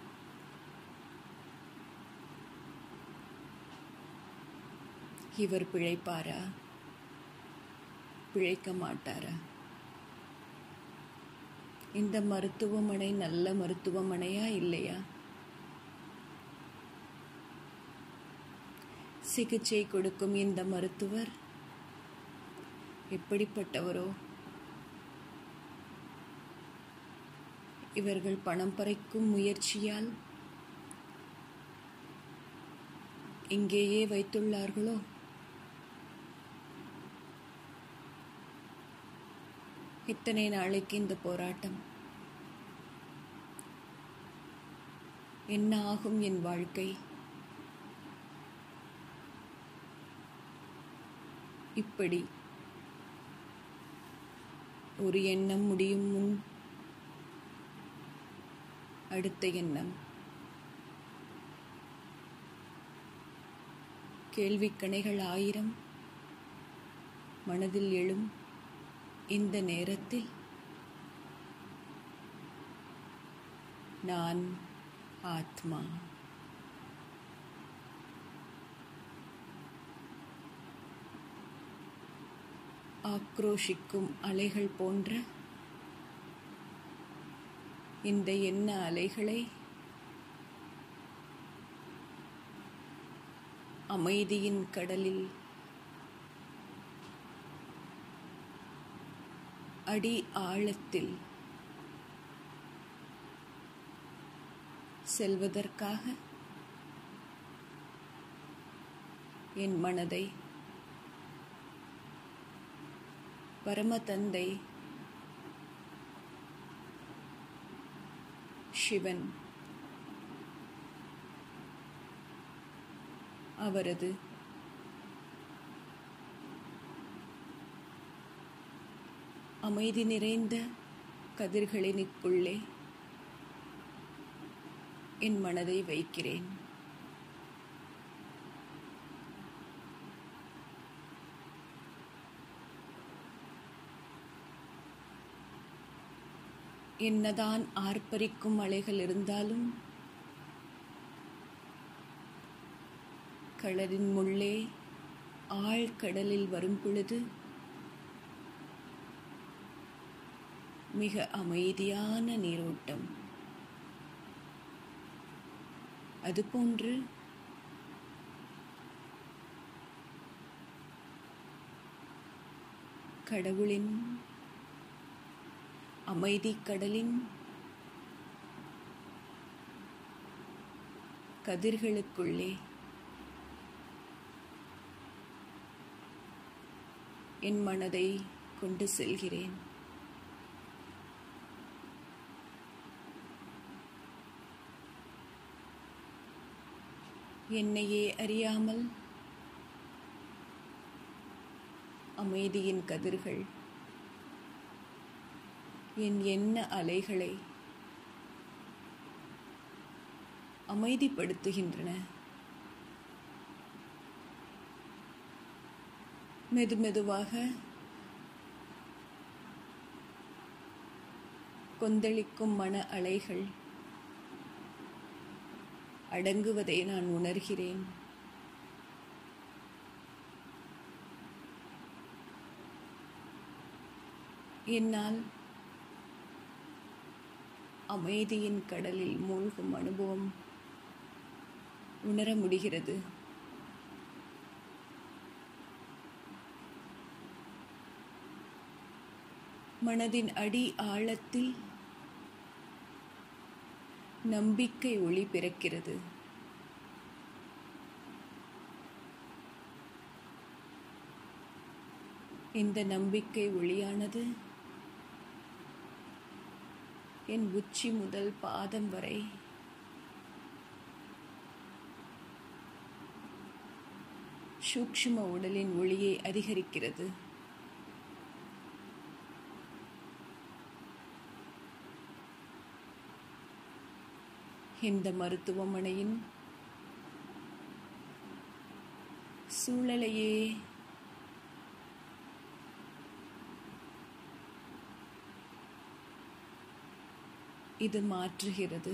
இவர் பிழைப்பாரா, பிழைக்க மாட்டாரா? இந்த மருத்துவமனை நல்ல மருத்துவமனையா இல்லையா? சிகிச்சை கொடுக்கும் இந்த மருத்துவர் எப்படிப்பட்டவரோ? இவர்கள் பணம் பறிக்கும் முயற்சியால் இங்கேயே வைத்துள்ளார்களோ? இத்தனை நாளைக்கு இந்த போராட்டம். என்ன ஆகும் என் வாழ்க்கை? இப்படி ஒரு எண்ணம் முடியும் முன் அடுத்த எண்ணம். கேள்விக்கணைகள் 1000 மனதில் எழும் இந்த நேரத்தில் நான் ஆத்மா. ஆக்ரோஷிக்கும் அலைகள் போன்ற இந்த எண்ண அலைகளை அமைதியின் கடலில் அடி ஆழத்தில் செல்வதற்காக என் மனதை பரமதந்தை சிவன் அவரது அமைதி நிறைந்த கதிர்களினுக்குள்ளே என் மனதை வைக்கிறேன். என்னதான் ஆர்ப்பரிக்கும் அலைகள் இருந்தாலும் கடலின் முள்ளே ஆழ்கடலில் வரும் பொழுது மிக அமைதியான நீரோட்டம். அதுபோன்று கடவுளின் அமைதி கடலின் கதிர்களுக்குள்ளே என் மனதை கொண்டு செல்கிறேன். என்னையே அறியாமல் அமைதியின் கதிர்கள் என் எண்ண அலைகளை அமைதிப்படுத்துகின்றன. மெதுமெதுவாக கொந்தளிக்கும் மன அலைகள் அடங்குவதை நான் உணர்கிறேன். என்னால் அமைதியின் கடலில் மூழ்கும் அனுபவம் உணர முடிகிறது. மனதின் அடி ஆழத்தில் நம்பிக்கை ஒளி பிறக்கிறது. இந்த நம்பிக்கை ஒளியானது என் உச்சி முதல் பாதம் வரை சூக்ஷ்ம உடலின் ஒளியை அதிகரிக்கிறது. இந்த மருத்துவமனையின் சூழலையே இது மாற்றுகிறது.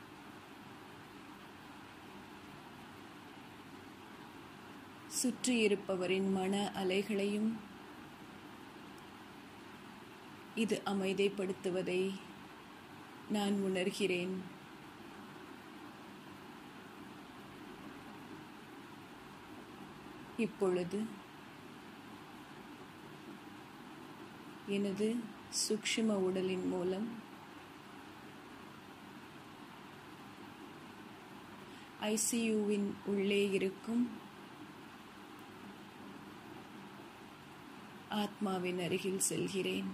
சுற்றியிருப்பவரின் மன அலைகளையும் இது அமைதிப்படுத்துவதை நான் உணர்கிறேன். இப்பொழுது எனது சூக்ஷ்ம உடலின் மூலம் ஐசியூவின் உள்ளே இருக்கும் ஆத்மாவின் அருகில் செல்கிறேன்.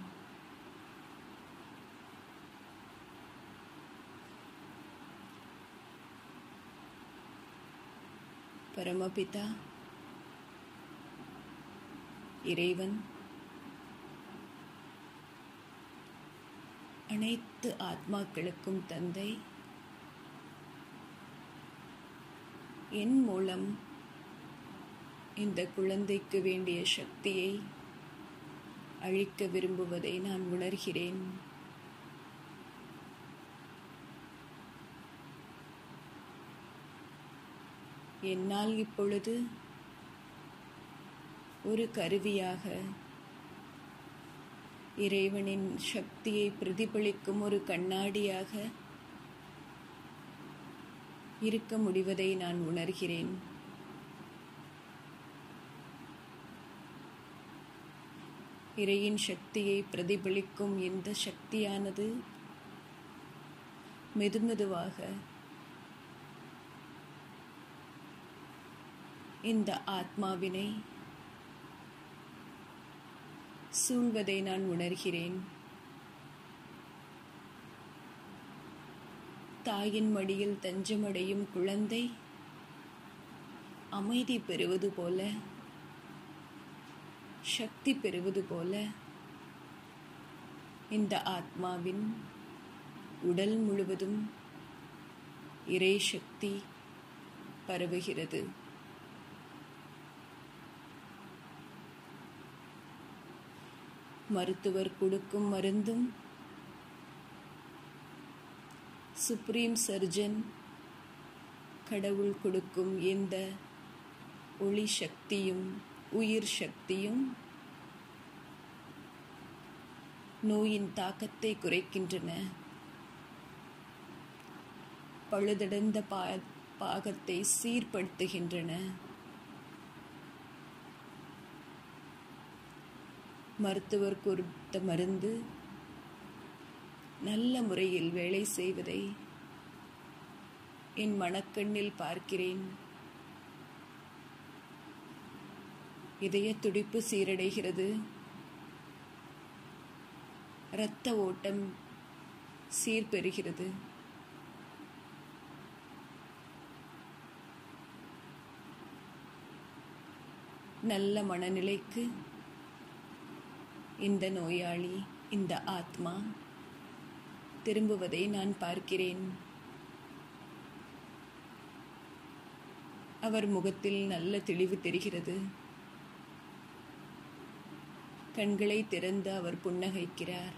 பரமபிதா இறைவன் அனைத்து ஆத்மாக்களுக்கும் தந்தை என் மூலம் இந்த குழந்தைக்கு வேண்டிய சக்தியை அழிக்க விரும்புவதை நான் உணர்கிறேன். என்னால் இப்பொழுது ஒரு கருவியாக இறைவனின் சக்தியை பிரதிபலிக்கும் ஒரு கண்ணாடியாக இருக்க முடிவதை நான் உணர்கிறேன். இறையின் சக்தியை பிரதிபலிக்கும் இந்த சக்தியானது மெதுமெதுவாக இந்த ஆத்மாவினை சூழ்வதை நான் உணர்கிறேன். தாயின் மடியில் தஞ்சமடையும் குழந்தை அமைதி பெறுவது போல, சக்தி பெறுவது போல இந்த ஆத்மாவின் உடல் முழுவதும் இறை சக்தி பரவுகிறது. மருத்துவர் கொடுக்கும் மருந்தும் சுப்ரீம் சர்ஜன் கடவுள் கொடுக்கும் இந்த ஒளி சக்தியும் உயிர் சக்தியும் நோயின் தாக்கத்தை குறைக்கின்றன. பழுதடைந்த பாகத்தை சீர்படுத்துகின்றன. மருத்துவர் கொடுத்த மருந்து நல்ல முறையில் வேலை செய்வதை என் மனக்கண்ணில் பார்க்கிறேன். இதய துடிப்பு சீரடைகிறது. இரத்த ஓட்டம் சீர்பெறுகிறது. நல்ல மனநிலைக்கு இந்த நோயாளி, இந்த ஆத்மா திரும்புவதை நான் பார்க்கிறேன். அவர் முகத்தில் நல்ல தெளிவு தெரிகிறது. கண்களை திறந்து அவர் புன்னகைக்கிறார்.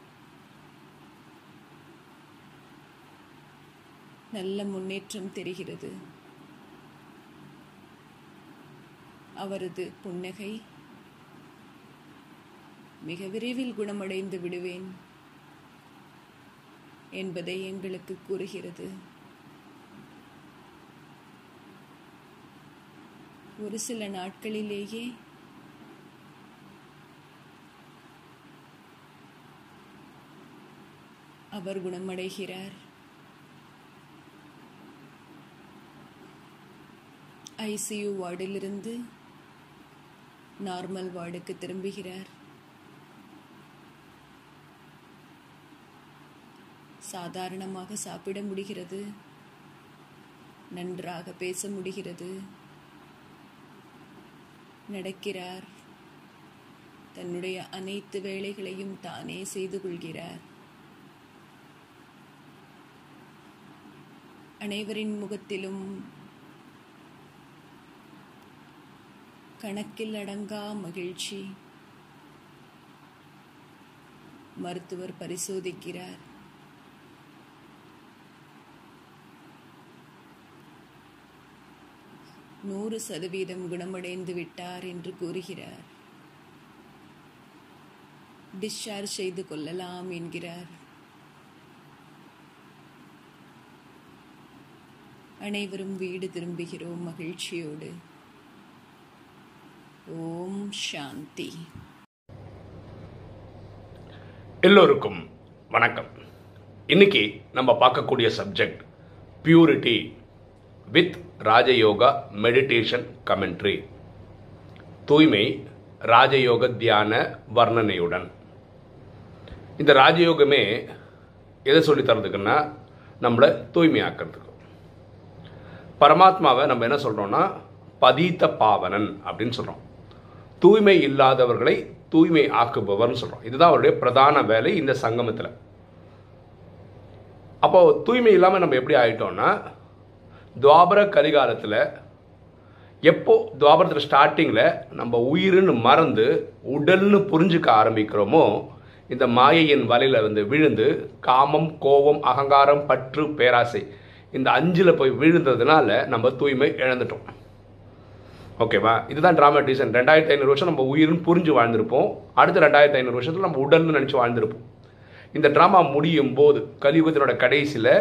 நல்ல முன்னேற்றம் தெரிகிறது. அவரது புன்னகை மிக விரைவில் குணமடைந்து விடுவேன் என்பதை எங்களுக்கு கூறுகிறது. ஒரு சில நாட்களிலேயே அவர் குணமடைகிறார். ஐசியூ வார்டிலிருந்து நார்மல் வார்டுக்கு திரும்புகிறார். சாதாரணமாக சாப்பிட முடிகிறது. நன்றாக பேச முடிகிறது. நடக்கிறார். தன்னுடைய அனைத்து வேலைகளையும் தானே செய்து கொள்கிறார். அனைவரின் முகத்திலும் கணக்கில் அடங்கா மகிழ்ச்சி. மருத்துவர் பரிசோதிக்கிறார். நூறு சதவீதம் குணமடைந்து விட்டார் என்று கூறுகிறார். டிஸ்சார்ஜ் செய்து கொள்ளலாம் என்கிறார். அனைவரும் வீடு திரும்புகிறோம் மகிழ்ச்சியோடு. ஓம் சாந்தி. எல்லோருக்கும் வணக்கம். இன்னைக்கு நம்ம பார்க்கக்கூடிய subject purity with Rajayoga meditation commentary. தூய்மை ராஜயோக தியான வர்ணனையுடன். இந்த ராஜயோகமே எதை சொல்லி தரதுக்குன்னா நம்மளை தூய்மையாக்கிறதுக்கு. பரமாத்மாவை நம்ம என்ன சொல்கிறோம்னா பதீத்த பாவனன் அப்படின்னு சொல்கிறோம். தூய்மை இல்லாதவர்களை தூய்மை ஆக்குபவர்னு சொல்கிறோம். இதுதான் அவருடைய பிரதான வேலை இந்த சங்கமத்தில். அப்போது தூய்மை இல்லாமல் நம்ம எப்படி ஆகிட்டோம்னா, துவாபர கலிகாலத்தில் எப்போ துவாபரத்தில் ஸ்டார்டிங்கில் நம்ம உயிர்னு மறந்து உடல்னு புரிஞ்சுக்க ஆரம்பிக்கிறோமோ, இந்த மாயையின் வலையில் விழுந்து காமம், கோபம், அகங்காரம், பற்று, பேராசை இந்த 5 போய் விழுந்ததுனால நம்ம தூய்மை இழந்துட்டோம். ஓகேவா? இதுதான் ட்ராமாட்டிசன். 2500 வருஷம் நம்ம உயிர்னு புரிஞ்சு வாழ்ந்திருப்போம். அடுத்த 2500 வருஷத்தில் நம்ம உடல்னு நினச்சி வாழ்ந்திருப்போம். இந்த ட்ராமா முடியும் போது கலியுகத்தினோட கடைசியில்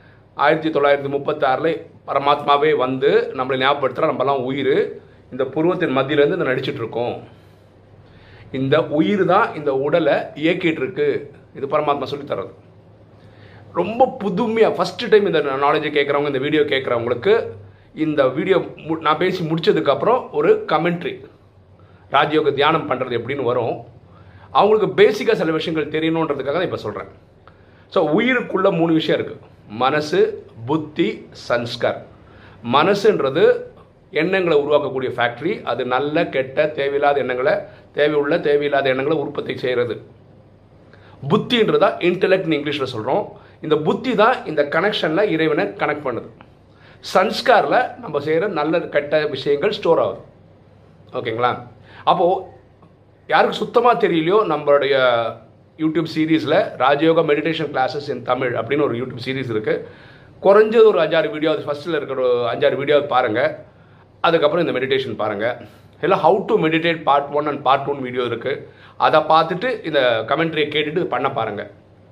1936 பரமாத்மாவே வந்து நம்மளை ஞாபகப்படுத்துகிறா, நம்மலாம் உயிர் இந்த புருவத்தின் மத்தியிலேருந்து இந்த நடிச்சிட்ருக்கோம். இந்த உயிர் தான் இந்த உடலை இயக்கிட்டு இருக்கு. இது பரமாத்மா சொல்லித்தர்றது. ரொம்ப புதுமையாக ஃபஸ்ட்டு டைம் இந்த நாலேஜை கேட்குறவங்க, இந்த வீடியோ கேட்குறவங்களுக்கு இந்த வீடியோ நான் பேசி முடித்ததுக்கப்புறம் ஒரு கமெண்ட்ரி, ராஜயோக தியானம் பண்ணுறது எப்படின்னு வரும். அவங்களுக்கு பேசிக்காக சில விஷயங்கள் தெரியணுன்றதுக்காக தான் இப்போ சொல்கிறேன். ஸோ உயிருக்குள்ளே 3 விஷயம் இருக்குது: மனசு, புத்தி, சன்ஸ்கார். மனசுன்றது எண்ணங்களை உருவாக்கக்கூடிய ஃபேக்ட்ரி. அது நல்ல கெட்ட தேவையில்லாத எண்ணங்களை, தேவையுள்ள தேவையில்லாத எண்ணங்களை உற்பத்தி செய்கிறது. புத்தின்றதா இன்டெலெக்ட் இங்கிலீஷ்ல சொல்றோம். இந்த புத்தி தான் இந்த கனெக்ஷன்ல இறைவனை கனெக்ட் பண்ணுது. சன்ஸ்கார்ல நம்ம செய்யற நல்ல கெட்ட விஷயங்கள் ஸ்டோர் ஆகுது. ஓகேங்களா? அப்போ யாருக்கு சுத்தமா தெரியலையோ, நம்மளுடைய யூடியூப் சீரீஸ்ல Rajayoga meditation classes in Tamil அப்படின்னு ஒரு யூடியூப் சீரீஸ் இருக்கு. குறைஞ்சது ஒரு 5-6 வீடியோ, அது ஃபர்ஸ்ட்ல இருக்கிற ஒரு 5-6 வீடியோ பாருங்க. அதுக்கப்புறம் இந்த மெடிடேஷன் பாருங்க. எல்லாம் how to meditate part 1 and part 2 video இருக்கு. அதை பார்த்துட்டு இந்த கமெண்ட்ரியை கேட்டுட்டு பண்ண பாருங்க.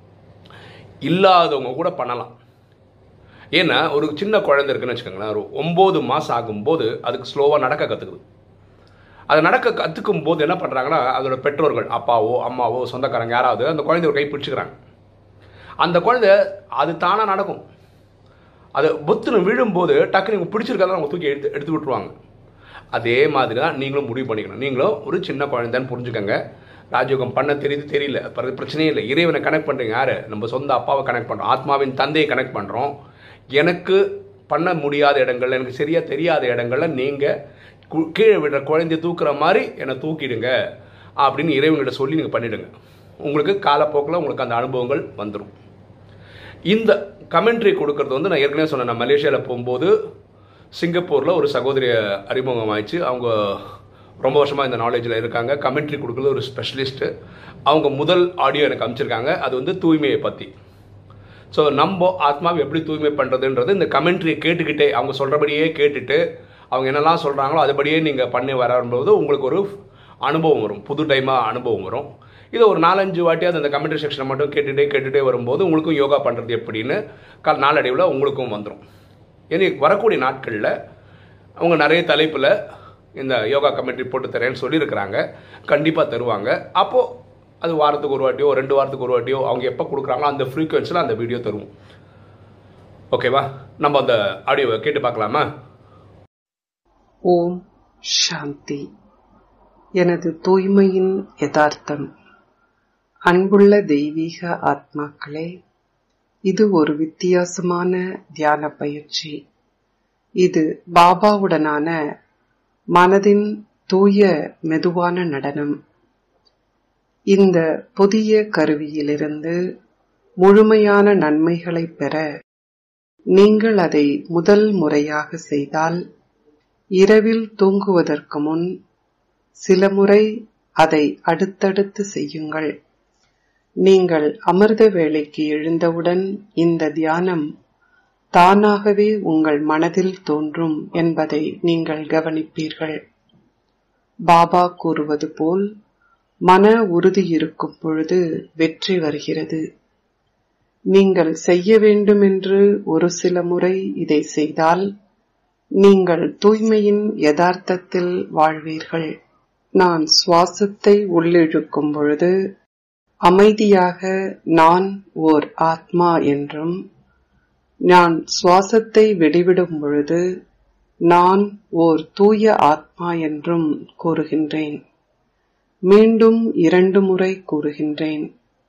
இல்லாதவங்க கூட பண்ணலாம். ஏன்னா ஒரு சின்ன குழந்தை இருக்குன்னு வச்சுக்கோங்களேன், ஒரு 9 மாதம் ஆகும்போது அதுக்கு ஸ்லோவாக நடக்க கற்றுக்குது. அதை நடக்க கற்றுக்கும் போது என்ன பண்ணுறாங்கன்னா, அதோட பெற்றோர்கள், அப்பாவோ அம்மாவோ சொந்தக்காரங்க யாராவது அந்த குழந்தைய கை பிடிச்சிக்கிறாங்க. அந்த குழந்தை அது தானாக நடக்கும். அது புத்துன்னு விழும்போது டக்குனு நீங்கள் பிடிச்சிருக்காதான் அவங்க தூக்கி எடுத்து விட்டுருவாங்க. அதே மாதிரி தான் நீங்களும் முடிவு பண்ணிக்கணும். நீங்களும் ஒரு சின்ன குழந்தைன்னு புரிஞ்சுக்கோங்க. ராஜயோகம் பண்ண தெரியல, பிரச்சனையே இல்லை. இறைவனை கனெக்ட் பண்ணுறீங்க. யார்? நம்ம சொந்த அப்பாவை கனெக்ட் பண்ணுறோம், ஆத்மாவின் தந்தையை கனெக்ட் பண்ணுறோம். எனக்கு பண்ண முடியாத இடங்கள்ல, எனக்கு சரியாக தெரியாத இடங்கள்ல நீங்கள் கீழே விடுற குழந்தைய தூக்குற மாதிரி என்னை தூக்கிடுங்க அப்படின்னு இறைவன்கிட்ட சொல்லி நீங்கள் பண்ணிவிடுங்க. உங்களுக்கு காலப்போக்கில் உங்களுக்கு அந்த அனுபவங்கள் வந்துடும். இந்த கமெண்ட்ரி கொடுக்கறது வந்து நான் ஏற்கனவே சொன்னேன். நான் மலேசியாவில் போகும்போது சிங்கப்பூரில் ஒரு சகோதரி அறிமுகம் ஆயிடுச்சு. அவங்க ரொம்ப வருஷமாக இந்த நாலேஜில் இருக்காங்க. கமெண்ட்ரி கொடுக்குறது ஒரு ஸ்பெஷலிஸ்ட்டு. அவங்க முதல் ஆடியோ எனக்கு அமைச்சிருக்காங்க. அது வந்து தூய்மையை பற்றி. ஸோ நம்ம ஆத்மாவை எப்படி தூய்மை பண்ணுறதுன்றது இந்த கமெண்ட்ரியை கேட்டுக்கிட்டே, அவங்க சொல்கிறபடியே கேட்டுட்டு அவங்க என்னெல்லாம் சொல்கிறாங்களோ அதுபடியே நீங்கள் பண்ணி வரும்போது உங்களுக்கு ஒரு அனுபவம் வரும். புது டைமாக அனுபவம் வரும். இதை ஒரு 4-5 வாட்டியாவது அந்த கமெண்ட்ரி செக்ஷனை மட்டும் கேட்டுகிட்டே வரும்போது உங்களுக்கும் யோகா பண்ணுறது எப்படின்னு நாளடைவில் உங்களுக்கும் வந்துடும். ஏன்னா வரக்கூடிய நாட்களில் அவங்க நிறைய தலைப்பில் இந்த யோகா கமெண்ட்ரி போட்டு தரேன்னு சொல்லியிருக்கிறாங்க. கண்டிப்பாக தருவாங்க. அப்போது அது வாரத்துக்கு ஒரு வாட்டியோ 2 வாரத்துக்கு ஒரு வாட்டியோ அவங்க எப்போ கொடுக்குறாங்களோ அந்த ஃப்ரீக்வன்சியில் அந்த வீடியோ தருவோம். ஓகேவா? நம்ம அந்த ஆடியோவை கேட்டு பார்க்கலாமா? ஓம் சாந்தி. எனது தூய்மையின் யதார்த்தம். அன்புள்ள தெய்வீக ஆத்மாக்களே, இது ஒரு வித்தியாசமான தியான பயிற்சி. இது பாபாவுடனான மனதின் தூய மெதுவான நடனம். இந்த புதிய கருவியிலிருந்து முழுமையான நன்மைகளை பெற நீங்கள் அதை முதல் முறையாக செய்தால், இரவில் தூங்குவதற்கு முன் சில முறை அதை அடுத்தடுத்து செய்யுங்கள். நீங்கள் அமிர்த வேளைக்கு எழுந்தவுடன் இந்த தியானம் தானாகவே உங்கள் மனதில் தோன்றும் என்பதை நீங்கள் கவனிப்பீர்கள். பாபா கூறுவது போல், மன உறுதி இருக்கும் பொழுது வெற்றி வருகிறது. நீங்கள் செய்ய வேண்டும் என்று ஒரு சில முறை இதை செய்தால் நீங்கள் தூய்மையின் யதார்த்தத்தில் வாழ்வீர்கள். நான் சுவாசத்தை உள்ளிழுக்கும் பொழுது அமைதியாக நான் ஓர் ஆத்மா என்றும், நான் சுவாசத்தை வெளிவிடும் பொழுது நான் ஓர் தூய ஆத்மா என்றும் கூறுகின்றேன். மீண்டும் 2 முறை கூறுகின்றேன்.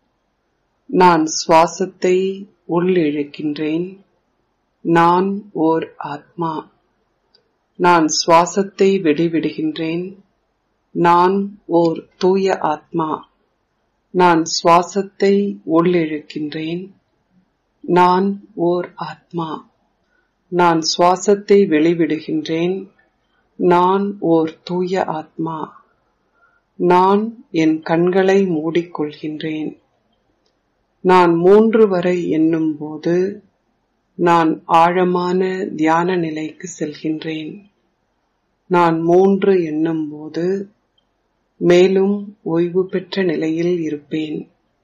நான் சுவாசத்தை உள்ளிழுக்கின்றேன். நான் ஓர் ஆத்மா. நான் சுவாசத்தை வெளிவிடுகின்றேன். நான் ஓர் தூய ஆத்மா. நான் சுவாசத்தை உள்ளிழுக்கின்றேன். நான் ஓர் ஆத்மா. நான் சுவாசத்தை வெளிவிடுகின்றேன். நான் ஓர் தூய ஆத்மா. நான் என் கண்களை மூடிக்கொள்கின்றேன். நான் 3 வரை எண்ணும் போது நான் ஆழமான தியான நிலைக்கு செல்கின்றேன். நான் 3 எண்ணும் போது மேலும் ஓய்வு பெற்ற நிலையில் இருப்பேன்.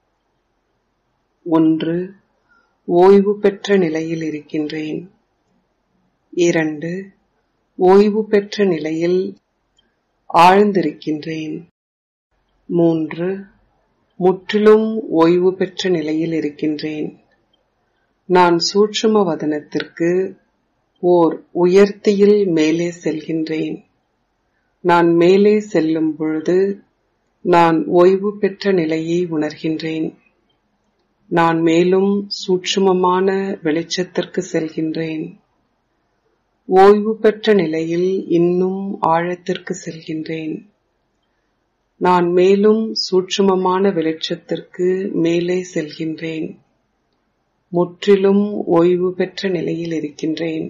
1. ஓய்வு பெற்ற நிலையில் இருக்கின்றேன். 2. ஓய்வு பெற்ற நிலையில் ஆழ்ந்திருக்கின்றேன். 3. முற்றிலும் ஓய்வு பெற்ற நிலையில் இருக்கின்றேன். நான் சூட்சும வதனத்திற்கு ஓர் உயர்த்தியில் மேலே செல்கின்றேன். நான் மேலே செல்லும் பொழுது நான் ஓய்வு பெற்ற நிலையை உணர்கின்றேன். நான் மேலும் சூட்சுமமான வெளிச்சத்திற்கு செல்கின்றேன். ஓய்வு பெற்ற நிலையில் இன்னும் ஆழத்திற்கு செல்கின்றேன். நான் மேலும் சூட்சுமமான வெளிச்சத்திற்கு மேலே செல்கின்றேன். முற்றிலும் ஓய்வு பெற்ற நிலையில் இருக்கின்றேன்.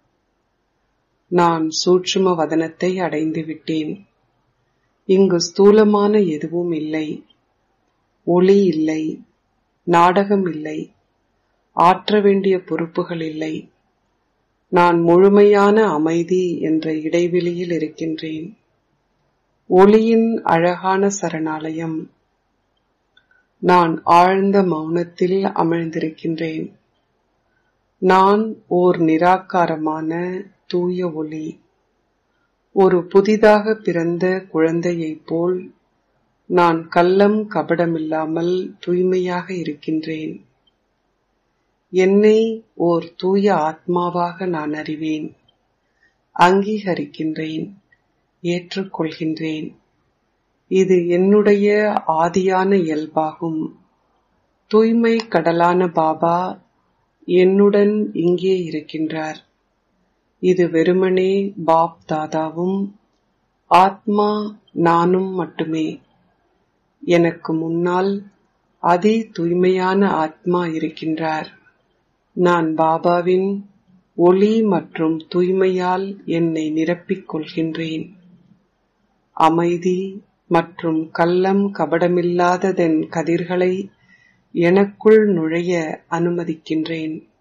நான் சூட்சும வதனத்தை அடைந்து விட்டேன். இங்கு ஸ்தூலமான எதுவும் இல்லை. ஒளி இல்லை, நாடகம் இல்லை, ஆற்ற வேண்டிய பொறுப்புகள் இல்லை. நான் முழுமையான அமைதி என்ற இடைவெளியில் இருக்கின்றேன். ஒளியின் அழகான சரணாலயம். நான் ஆழ்ந்த மௌனத்தில் அமர்ந்திருக்கின்றேன். நான் ஓர் நிராகாரமான தூய ஒளி. ஒரு புதிதாக பிறந்த குழந்தையைப் போல் நான் கள்ளம் கபடமில்லாமல் தூய்மையாக இருக்கின்றேன். என்னை ஓர் தூய ஆத்மாவாக நான் அறிவேன், அங்கீகரிக்கின்றேன், ஏற்றுக்கொள்கின்றேன். இது என்னுடைய ஆதியான இயல்பாகும். தூய்மை கடலான பாபா என்னுடன் இங்கே இருக்கின்றார். இது வெறுமனே பாப் தாதாவும் ஆத்மா நானும் மட்டுமே. எனக்கு முன்னால் அதி தூய்மையான ஆத்மா இருக்கின்றார். நான் பாபாவின் ஒளி மற்றும் தூய்மையால் என்னை நிரப்பிக் கொள்கின்றேன். அமைதி மற்றும் கள்ளம் கபடமில்லாததன் கதிர்களை எனக்குள் நுழைய அனுமதிக்கின்றேன்.